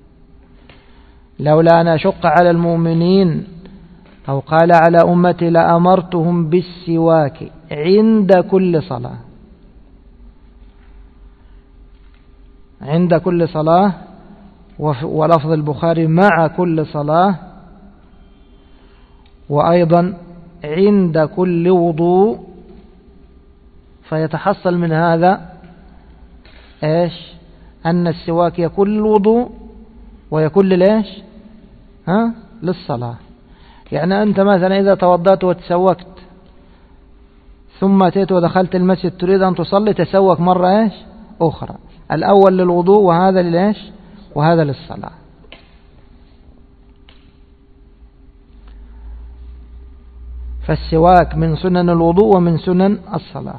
لولا أن أشق على المؤمنين أو قال على أمتي لأمرتهم بالسواك عند كل صلاة، عند كل صلاة، ولفظ البخاري مع كل صلاة، وأيضا عند كل وضوء. فيتحصل من هذا إيش؟ أن السواك يكون للوضوء ويكون للإيش؟ للصلاة. يعني أنت مثلا إذا توضأت وتسوكت ثم أتيت ودخلت المسجد تريد أن تصلي، تسوك مرة إيش؟ أخرى، الأول للوضوء وهذا للإيش؟ وهذا للصلاة. فالسواك من سنن الوضوء ومن سنن الصلاة.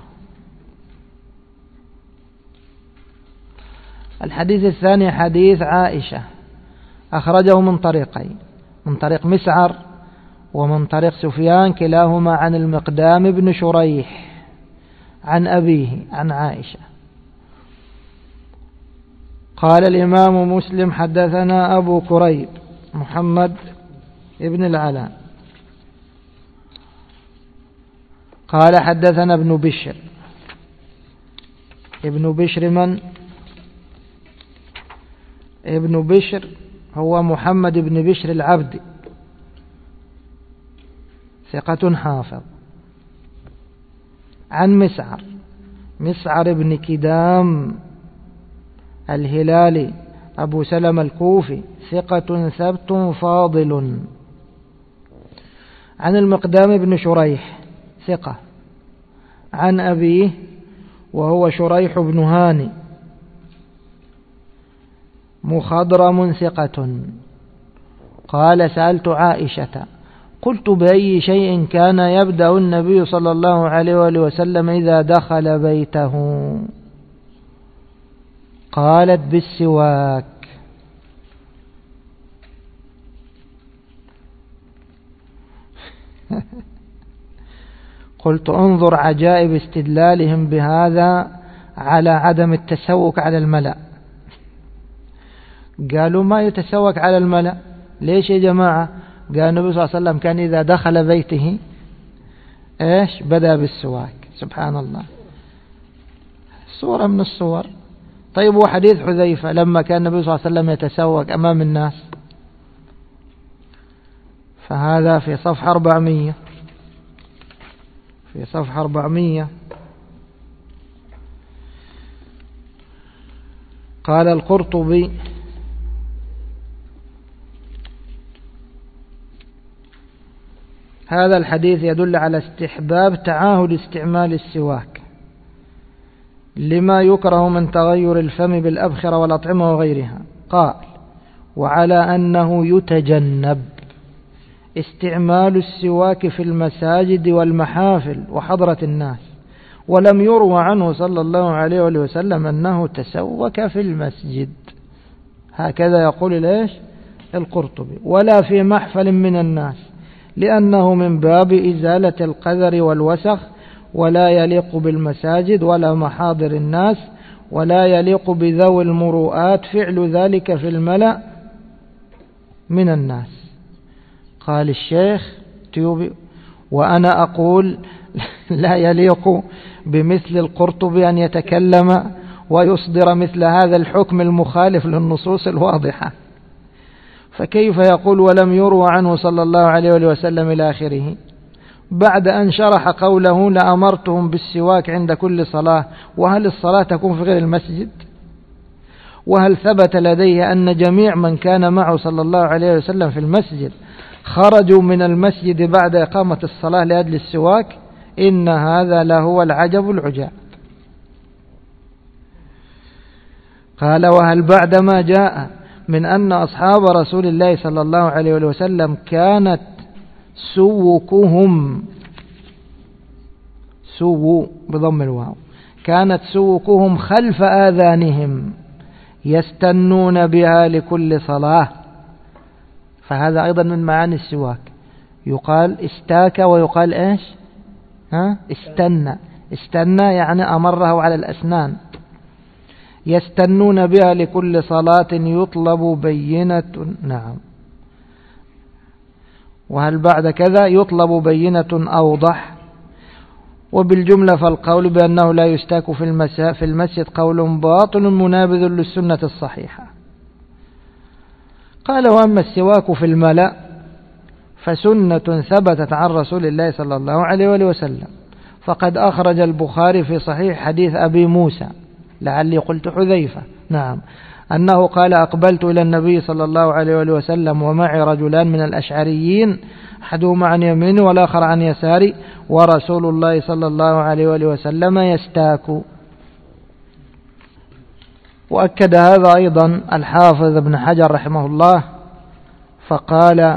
الحديث الثاني حديث عائشة، أخرجه من طريقين، من طريق مسعر ومن طريق سفيان، كلاهما عن المقدام بن شريح عن أبيه عن عائشة. قال الإمام مسلم: حدثنا أبو كريب محمد ابن العلاء قال: حدثنا ابن بشر. ابن بشر من؟ ابن بشر هو محمد بن بشر العبدي، ثقة حافظ. عن مسعر بن كدام الهلالي أبو سلمة الكوفي، ثقة ثبت فاضل. عن المقدام بن شريح، ثقة. عن أبيه وهو شريح بن هاني، مخضرم ثقة قال سألت عائشة قلت بأي شيء كان يبدأ النبي صلى الله عليه وآله وسلم إذا دخل بيته؟ قالت بالسواك. قلت انظر عجائب استدلالهم بهذا على عدم التسوك على الملأ. قالوا ما يتسوك على الملأ، ليش يا جماعة؟ قال النبي صلى الله عليه وسلم كان إذا دخل بيته إيش؟ بدأ بالسواك. سبحان الله، صورة من الصور. طيب وحديث حذيفة لما كان النبي صلى الله عليه وسلم يتسوك أمام الناس، فهذا في صفحة 400. في صفحة 400 قال القرطبي هذا الحديث يدل على استحباب تعاهد استعمال السواك لما يكره من تغير الفم بالأبخرة والأطعمة وغيرها. قال وعلى أنه يتجنب استعمال السواك في المساجد والمحافل وحضرة الناس، ولم يروى عنه صلى الله عليه وسلم أنه تسوك في المسجد، هكذا يقول ليش القرطبي، ولا في محفل من الناس، لأنه من باب إزالة القذر والوسخ، ولا يليق بالمساجد ولا محاضر الناس، ولا يليق بذوي المروءات فعل ذلك في الملأ من الناس. قال الشيخ تيوبي وأنا أقول لا يليق بمثل القرطبي أن يتكلم ويصدر مثل هذا الحكم المخالف للنصوص الواضحة، فكيف يقول ولم يروى عنه صلى الله عليه وسلم إلى آخره، بعد أن شرح قوله لأمرتهم بالسواك عند كل صلاة؟ وهل الصلاة تكون في غير المسجد؟ وهل ثبت لديه أن جميع من كان معه صلى الله عليه وسلم في المسجد خرجوا من المسجد بعد إقامة الصلاة لأجل السواك؟ إن هذا لهو العجب العجاب. قال وهل بعدما جاء من أن أصحاب رسول الله صلى الله عليه وسلم كانت سوكهم سو بضم الواو كانت سوكهم خلف آذانهم يستنون بها لكل صلاة، فهذا أيضا من معاني السواك، يقال استاك ويقال إيش استنى يعني أمره على الأسنان، يستنون بها لكل صلاة يطلب بينة. نعم، وهل بعد كذا يطلب بينة أوضح؟ وبالجملة فالقول بأنه لا يستاك في المسجد قول باطل منابذ للسنة الصحيحة. قال وأما السواك في الملأ فسنة ثبتت عن رسول الله صلى الله عليه وسلم، فقد أخرج البخاري في صحيح حديث أبي موسى لعلي قلت حذيفة، نعم، أنه قال أقبلت إلى النبي صلى الله عليه وسلم ومعي رجلان من الأشعريين أحدهما عن يميني والآخر عن يساري، ورسول الله صلى الله عليه وسلم يستاك. وأكد هذا أيضا الحافظ ابن حجر رحمه الله، فقال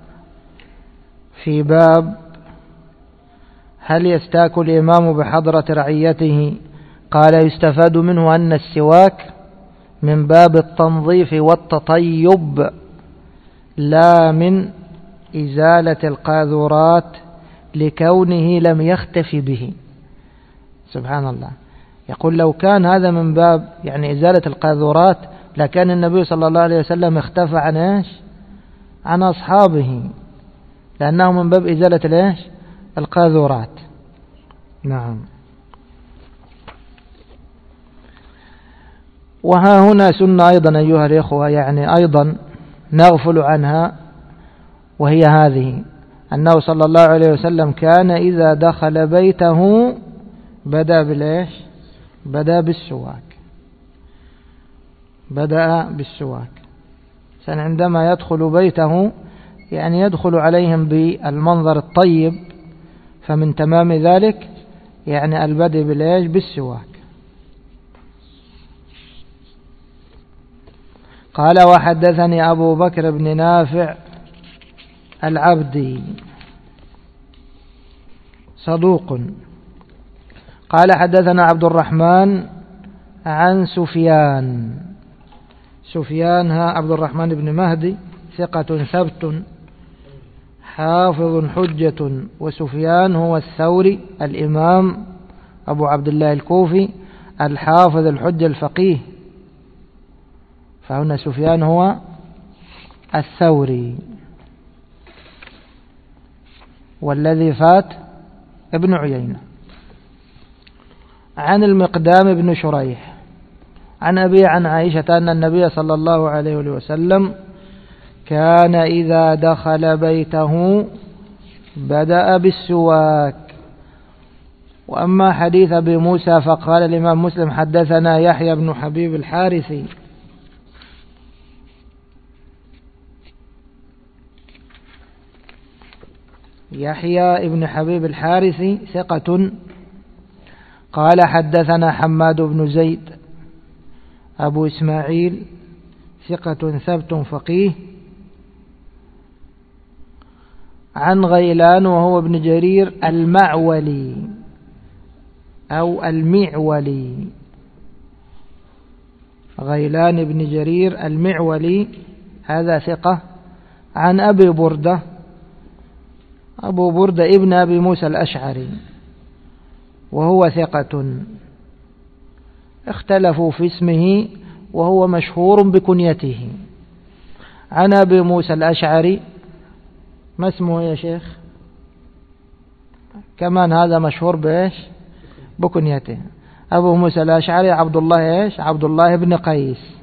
في باب هل يستاك الإمام بحضرة رعيته؟ قال يستفاد منه أن السواك من باب التنظيف والتطيب لا من إزالة القاذورات لكونه لم يختفي به. سبحان الله، يقول لو كان هذا من باب يعني إزالة القاذورات لكان النبي صلى الله عليه وسلم اختفى عن إيش؟ عن أصحابه، لأنه من باب إزالة إيش؟ القاذورات. نعم. وها هنا سنة أيضا أيها الإخوة يعني أيضا نغفل عنها، وهي هذه: أنه صلى الله عليه وسلم كان إذا دخل بيته بدأ بالإيش؟ بدأ بالسواك. بدأ بالسواك. عندما يدخل بيته يعني يدخل عليهم بالمنظر الطيب، فمن تمام ذلك يعني البدء بالإيش؟ بالسواك. قال وحدثني أبو بكر بن نافع العبدي صدوق قال حدثنا عبد الرحمن عن سفيان عبد الرحمن بن مهدي ثقة ثبت حافظ حجة. وسفيان هو الثوري الإمام أبو عبد الله الكوفي الحافظ الحجة الفقيه، فهنا سفيان هو الثوري. والذي فات ابن عيينة. عن المقدام بن شريح عن أبي عن عائشة أن النبي صلى الله عليه وسلم كان إذا دخل بيته بدأ بالسواك. وأما حديث أبي موسى فقال الإمام مسلم حدثنا يحيى بن حبيب الحارثي يحيى بن حبيب الحارثي ثقة قال حدثنا حماد بن زيد أبو إسماعيل ثقة ثبت فقيه عن غيلان وهو ابن جرير المعولي أو المعولي، غيلان بن جرير المعولي هذا ثقة عن أبي بردة أبو بردة ابن أبي موسى الأشعري وهو ثقة اختلفوا في اسمه وهو مشهور بكنيته. عن أبي موسى الأشعري ما اسمه يا شيخ؟ كمان هذا مشهور بإيش؟ بكنيته. أبو موسى الأشعري عبد الله إيش؟ عبد الله بن قيس.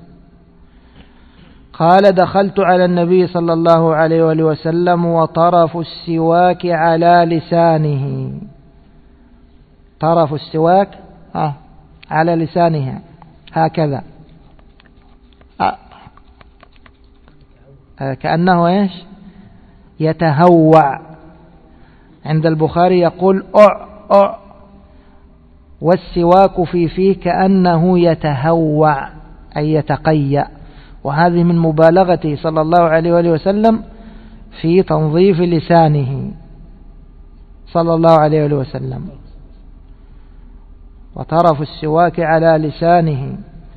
قال دخلت على النبي صلى الله عليه وآله وسلم وطرف السواك على لسانه. طرف السواك على لسانها هكذا كأنه إيش؟ يتهوع. عند البخاري يقول أع والسواك في فيه كأنه يتهوع أي يتقيأ، وهذه من مبالغته صلى الله عليه وآله وسلم في تنظيف لسانه صلى الله عليه وآله وسلم. وطرف السواك على لسانه.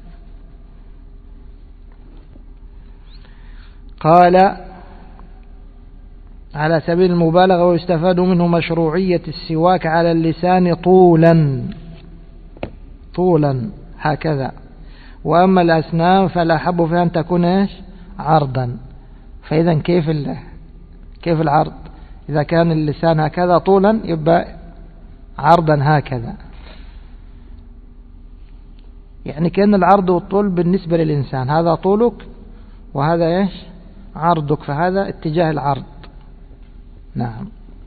قال على سبيل المبالغة ويستفاد منه مشروعية السواك على اللسان طولا هكذا. وأما الأسنان فلا حب فيها أن تكون إيش؟ عرضا. فإذا كيف العرض؟ إذا كان اللسان هكذا طولا يبقى عرضا هكذا، يعني كأن العرض والطول بالنسبة للإنسان هذا طولك وهذا إيش؟ عرضك، فهذا اتجاه العرض. نعم.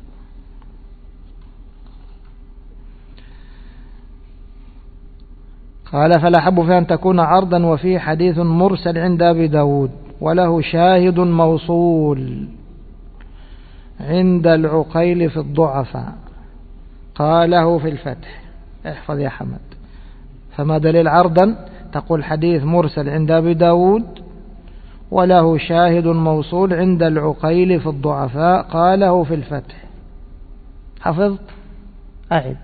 قال فلا حب فيها أن تكون عرضا. وفيه حديث مرسل عند أبي داود وله شاهد موصول عند العقيل في الضعفاء قاله في الفتح. احفظ يا حمد. فما دليل عرضا؟ تقول حديث مرسل عند أبي داود وله شاهد موصول عند العقيل في الضعفاء قاله في الفتح. حفظت؟ أعد.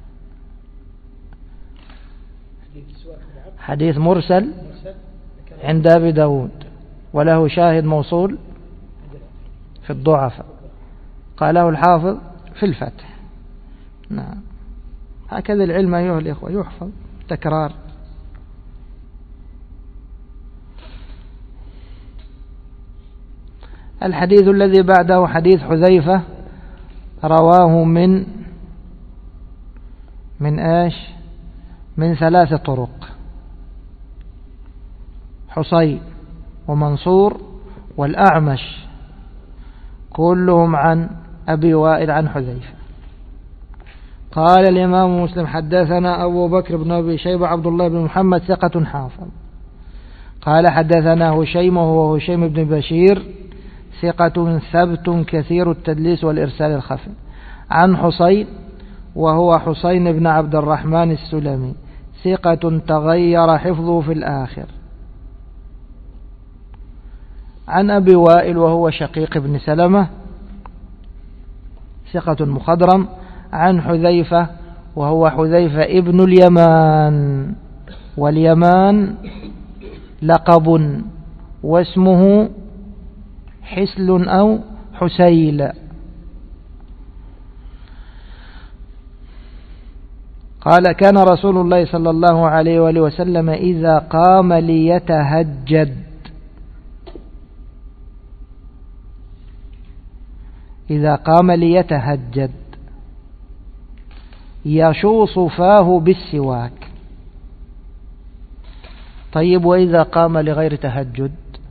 حديث مرسل عند أبي داود وله شاهد موصول في الضعفاء قاله الحافظ في الفتح. نعم. هكذا العلم أيها الإخوة يحفظ تكرار. الحديث الذي بعده حديث حذيفة رواه من ايش؟ من 3 طرق: حصين ومنصور والأعمش، كلهم عن أبي وائل عن حذيفة. قال الإمام مسلم حدثنا أبو بكر بن أبي شيبة عبد الله بن محمد ثقة حافظ. قال حدثنا هشيم وهو هشيم بن بشير ثقة ثبت كثير التدليس والإرسال الخفي، عن حصين وهو حصين بن عبد الرحمن السلمي ثقة تغير حفظه في الآخر. عن أبي وائل وهو شقيق بن سلمة ثقة مخضرم عن حذيفة وهو حذيفة ابن اليمان، واليمان لقب واسمه حسل أو حسيل. قال كان رسول الله صلى الله عليه وآله وسلم إذا قام ليتهجد، إذا قام ليتهجد يشوص فاه بالسواك. طيب وإذا قام لغير تهجد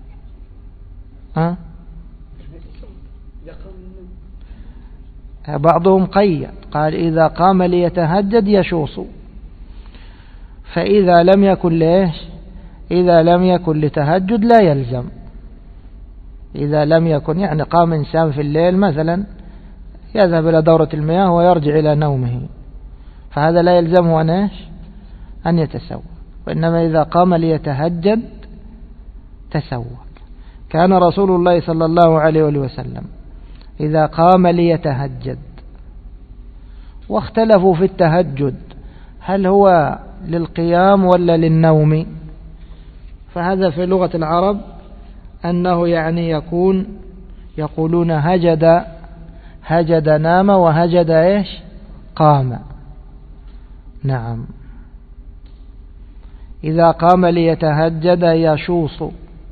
بعضهم قيد قال إذا قام ليتهجد يشوص، فإذا لم يكن ليش؟ إذا لم يكن لتهجد لا يلزم. إذا لم يكن يعني قام إنسان في الليل مثلا يذهب إلى دورة المياه ويرجع إلى نومه، فهذا لا يلزمه أن يتسوى، وإنما إذا قام ليتهجد تسوى. كان رسول الله صلى الله عليه وسلم إذا قام ليتهجد. واختلفوا في التهجد هل هو للقيام ولا للنوم، فهذا في لغة العرب أنه يعني يقولون هجد نام وهجد قام. نعم. إذا قام ليتهجد يشوص،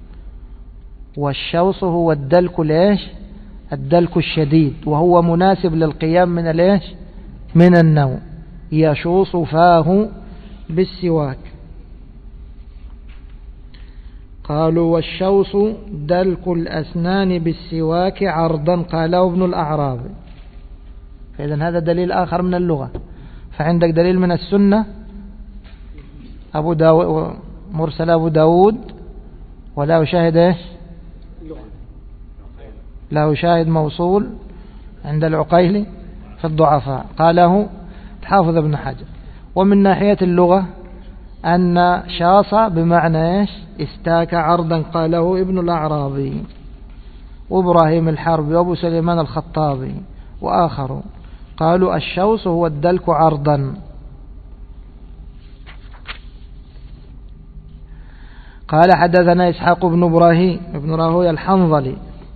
والشوص هو الدلك الدلك الشديد، وهو مناسب للقيام من النوم. يشوص فاه بالسواك. قالوا والشوص دلك الأسنان بالسواك عرضا، قاله ابن الأعرابي. فإذن هذا دليل آخر من اللغة. فعندك دليل من السنة مرسل أبو داود وله شاهد له شاهد موصول عند العقيلي في الضعفاء قاله الحافظ ابن حجر. ومن ناحية اللغة أن شاص بمعنى استاك عرضا، قاله ابن الأعرابي وإبراهيم الحربي وأبو سليمان الخطابي وآخرون، قالوا الشوص هو الدلك عرضا. قال حدثنا إسحاق بن إبراهيم بن راهويه الحنظلي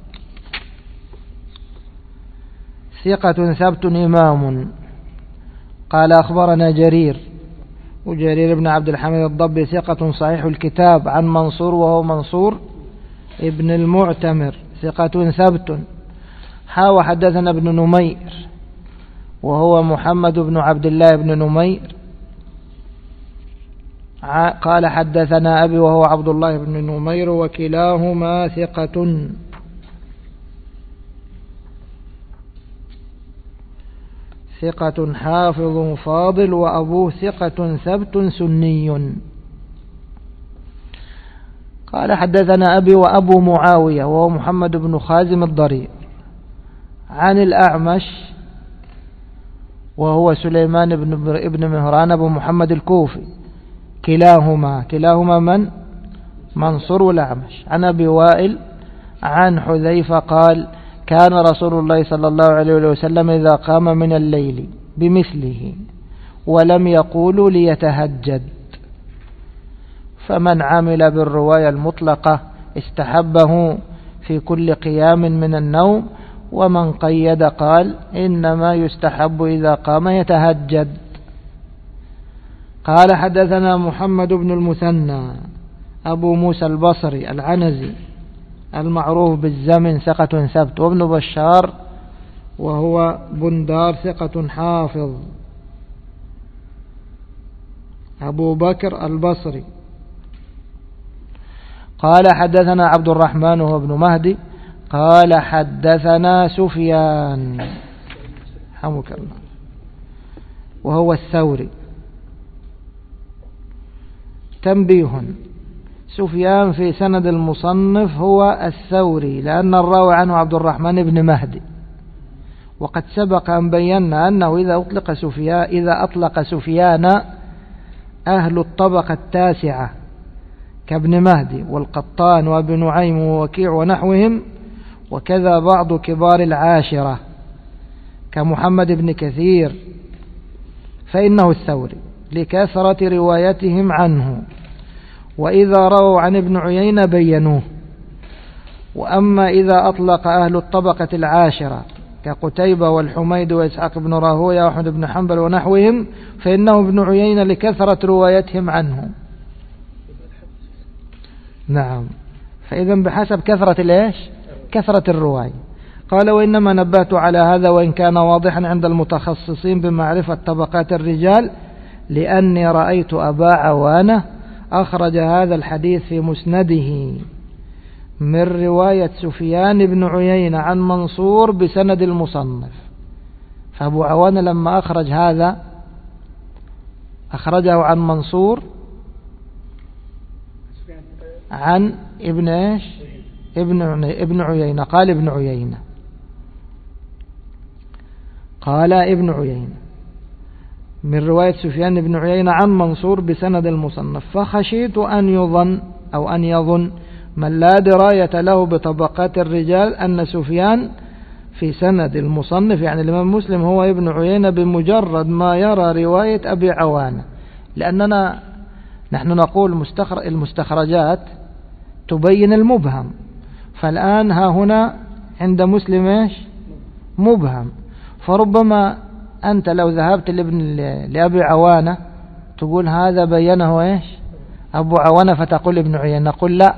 ثقة ثبت إمام. قال أخبرنا جرير، وجرير بن عبد الحميد الضبي ثقة صحيح الكتاب، عن منصور وهو منصور ابن المعتمر ثقة ثبت. وحدثنا ابن نمير وهو محمد بن عبد الله بن نمير قال حدثنا أبي وهو عبد الله بن نمير، وكلاهما ثقة حافظ فاضل، وأبوه ثقة ثبت سني. قال حدثنا أبي وأبو معاوية وهو محمد بن خازم الضرير، عن الأعمش وهو سليمان ابن مهران أبو محمد الكوفي، كلاهما من؟ منصور والأعمش، عن أبي وائل عن حذيفة قال كان رسول الله صلى الله عليه وسلم إذا قام من الليل بمثله ولم يقول ليتهجد، فمن عمل بالرواية المطلقة استحبه في كل قيام من النوم، ومن قيد قال إنما يستحب إذا قام يتهجد. قال حدثنا محمد بن المثنى أبو موسى البصري العنزي المعروف بالزمن ثقة ثبت، وابن بشار وهو بندار ثقة حافظ، أبو بكر البصري. قال حدثنا عبد الرحمن وهو ابن مهدي قال حدثنا سفيان حمك الله وهو الثوري. تنبيه: سفيان في سند المصنف هو الثوري، لأن الراوي عنه عبد الرحمن بن مهدي، وقد سبق أن بينا أنه إذا أطلق سفيان أهل الطبقة التاسعة كابن مهدي والقطان وابن نعيم ووكيع ونحوهم، وكذا بعض كبار العاشرة كمحمد بن كثير، فإنه الثوري لكثرة روايتهم عنه، وإذا رووا عن ابن عيينة بينوه. وأما إذا أطلق أهل الطبقة العاشرة كقتيبة والحميد وإسحاق بن راهويه وأحمد بن حنبل ونحوهم فإنه ابن عيينة لكثرة روايتهم عنه. نعم، فإذا بحسب كثرة الرواية. قال: وإنما نبهت على هذا وإن كان واضحا عند المتخصصين بمعرفة طبقات الرجال، لأني رأيت أبا عوانة أخرج هذا الحديث في مسنده من رواية سفيان بن عيينة عن منصور بسند المصنف. فأبو عوانة لما أخرج هذا أخرجه عن منصور عن ابن عيينة. قال ابن عيينة من رواية سفيان بن عيينة عن منصور بسند المصنف، فخشيت أن يظن أو أن يظن من لا دراية له بطبقات الرجال أن سفيان في سند المصنف يعني الإمام مسلم هو ابن عيينة بمجرد ما يرى رواية أبي عوانة، لأننا نحن نقول المستخرجات تبين المبهم، فالآن ها هنا عند مسلم مبهم، فربما أنت لو ذهبت لأبي عوانة تقول هذا بينه أبو عوانة، فتقول ابن عيينة. نقول لا،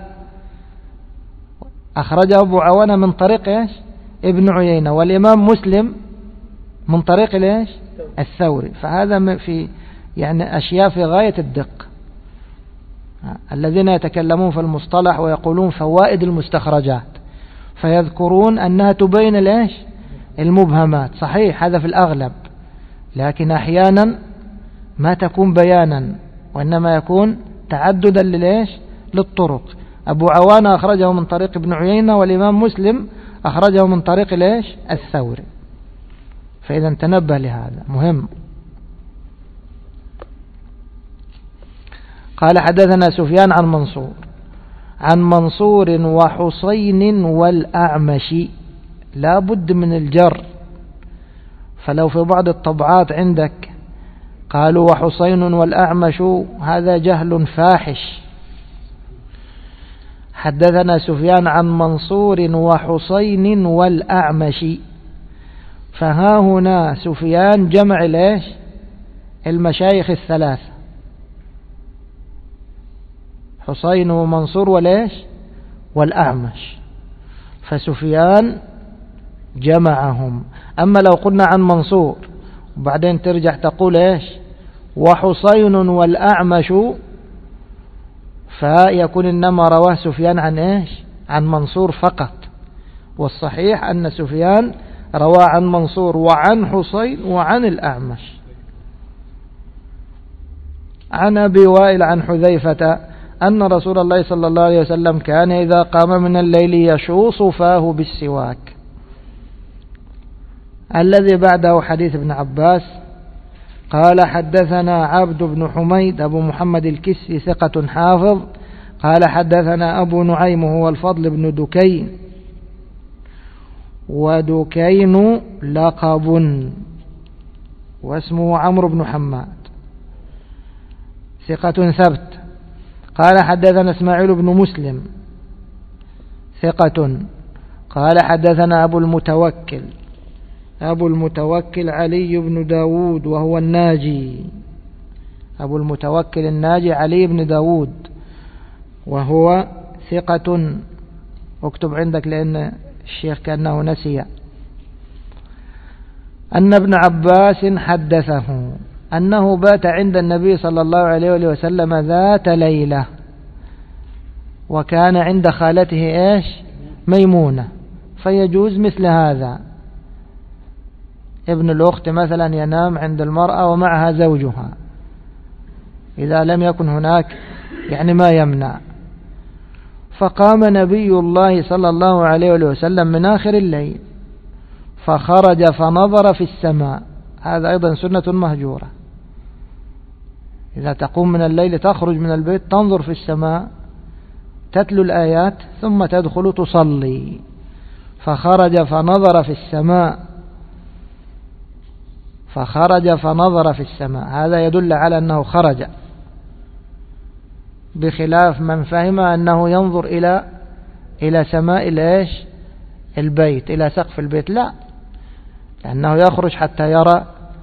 أخرجه أبو عوانة من طريق ابن عيينة، والإمام مسلم من طريق الثوري، فهذا في يعني أشياء في غاية الدقة. الذين يتكلمون في المصطلح ويقولون فوائد المستخرجات فيذكرون أنها تبين المبهمات، صحيح هذا في الأغلب، لكن أحيانا ما تكون بيانا وإنما يكون تعددا للطرق. أبو عوانة أخرجه من طريق ابن عيينة، والإمام مسلم أخرجه من طريق الثوري، فإذا تنبه لهذا مهم. قال: حدثنا سفيان عن منصور وحسين والأعمش، لا بد من الجر، فلو في بعض الطبعات عندك قالوا وحسين والأعمش هذا جهل فاحش. حدثنا سفيان عن منصور وحسين والأعمش، فها هنا سفيان جمع المشايخ الثلاثة، حسين ومنصور والأعمش، فسفيان جمعهم. أما لو قلنا عن منصور وبعدين ترجع تقول وحسين والأعمش، فيكون إنما رواه سفيان عن منصور فقط، والصحيح أن سفيان روى عن منصور وعن حسين وعن الأعمش. عن أبي وائل عن حذيفة أن رسول الله صلى الله عليه وسلم كان إذا قام من الليل يشوص فاه بالسواك. الذي بعده حديث ابن عباس. قال: حدثنا عبد بن حميد أبو محمد الكسي ثقة حافظ. قال: حدثنا أبو نعيم هو الفضل بن دكين، ودكين لقب، واسمه عمرو بن حماد، ثقة ثبت. قال: حدثنا اسماعيل بن مسلم ثقة. قال: حدثنا أبو المتوكل علي بن داود وهو الناجي، أبو المتوكل الناجي علي بن داود وهو ثقة. اكتب عندك لأن الشيخ كأنه نسي. أن ابن عباس حدثه أنه بات عند النبي صلى الله عليه وسلم ذات ليلة، وكان عند خالته ميمونة، فيجوز مثل هذا، ابن الأخت مثلا ينام عند المرأة ومعها زوجها إذا لم يكن هناك يعني ما يمنع. فقام نبي الله صلى الله عليه وسلم من آخر الليل فخرج فنظر في السماء، هذا أيضا سنة مهجورة، إذا تقوم من الليل تخرج من البيت تنظر في السماء تتلو الآيات ثم تدخل تصلي. فخرج فنظر في السماء، فخرج فنظر في السماء، هذا يدل على أنه خرج، بخلاف من فهم أنه ينظر إلى سماء البيت، إلى سقف البيت. لا، لأنه يخرج حتى يرى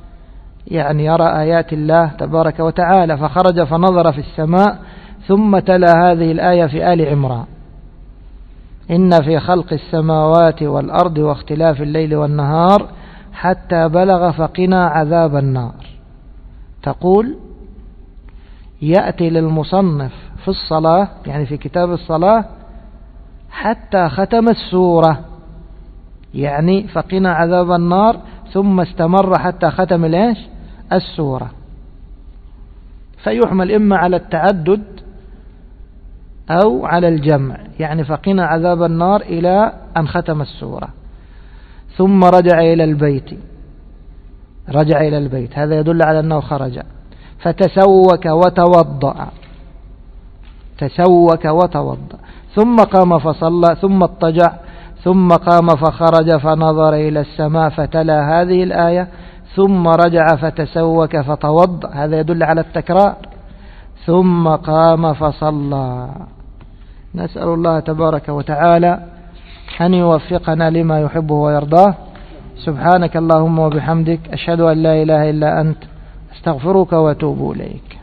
آيات الله تبارك وتعالى. فخرج فنظر في السماء ثم تلا هذه الآية في آل عمران: إن في خلق السماوات والأرض واختلاف الليل والنهار حتى بلغ فقنا عذاب النار. تقول: يأتي للمصنف في الصلاة، يعني في كتاب الصلاة، حتى ختم السورة، يعني فقنا عذاب النار، ثم استمر حتى ختم السورة. فيحمل إما على التعدد أو على الجمع، يعني فقنا عذاب النار إلى أن ختم السورة، ثم رجع إلى البيت، هذا يدل على أنه خرج. فتسوك وتوضأ، ثم قام فصلى، ثم اضطجع، ثم قام فخرج فنظر إلى السماء فتلا هذه الآية، ثم رجع فتسوك فتوضأ، هذا يدل على التكرار، ثم قام فصلى. نسأل الله تبارك وتعالى أن يوفقنا لما يحبه ويرضاه. سبحانك اللهم وبحمدك، أشهد أن لا إله إلا أنت، استغفرك واتوب إليك.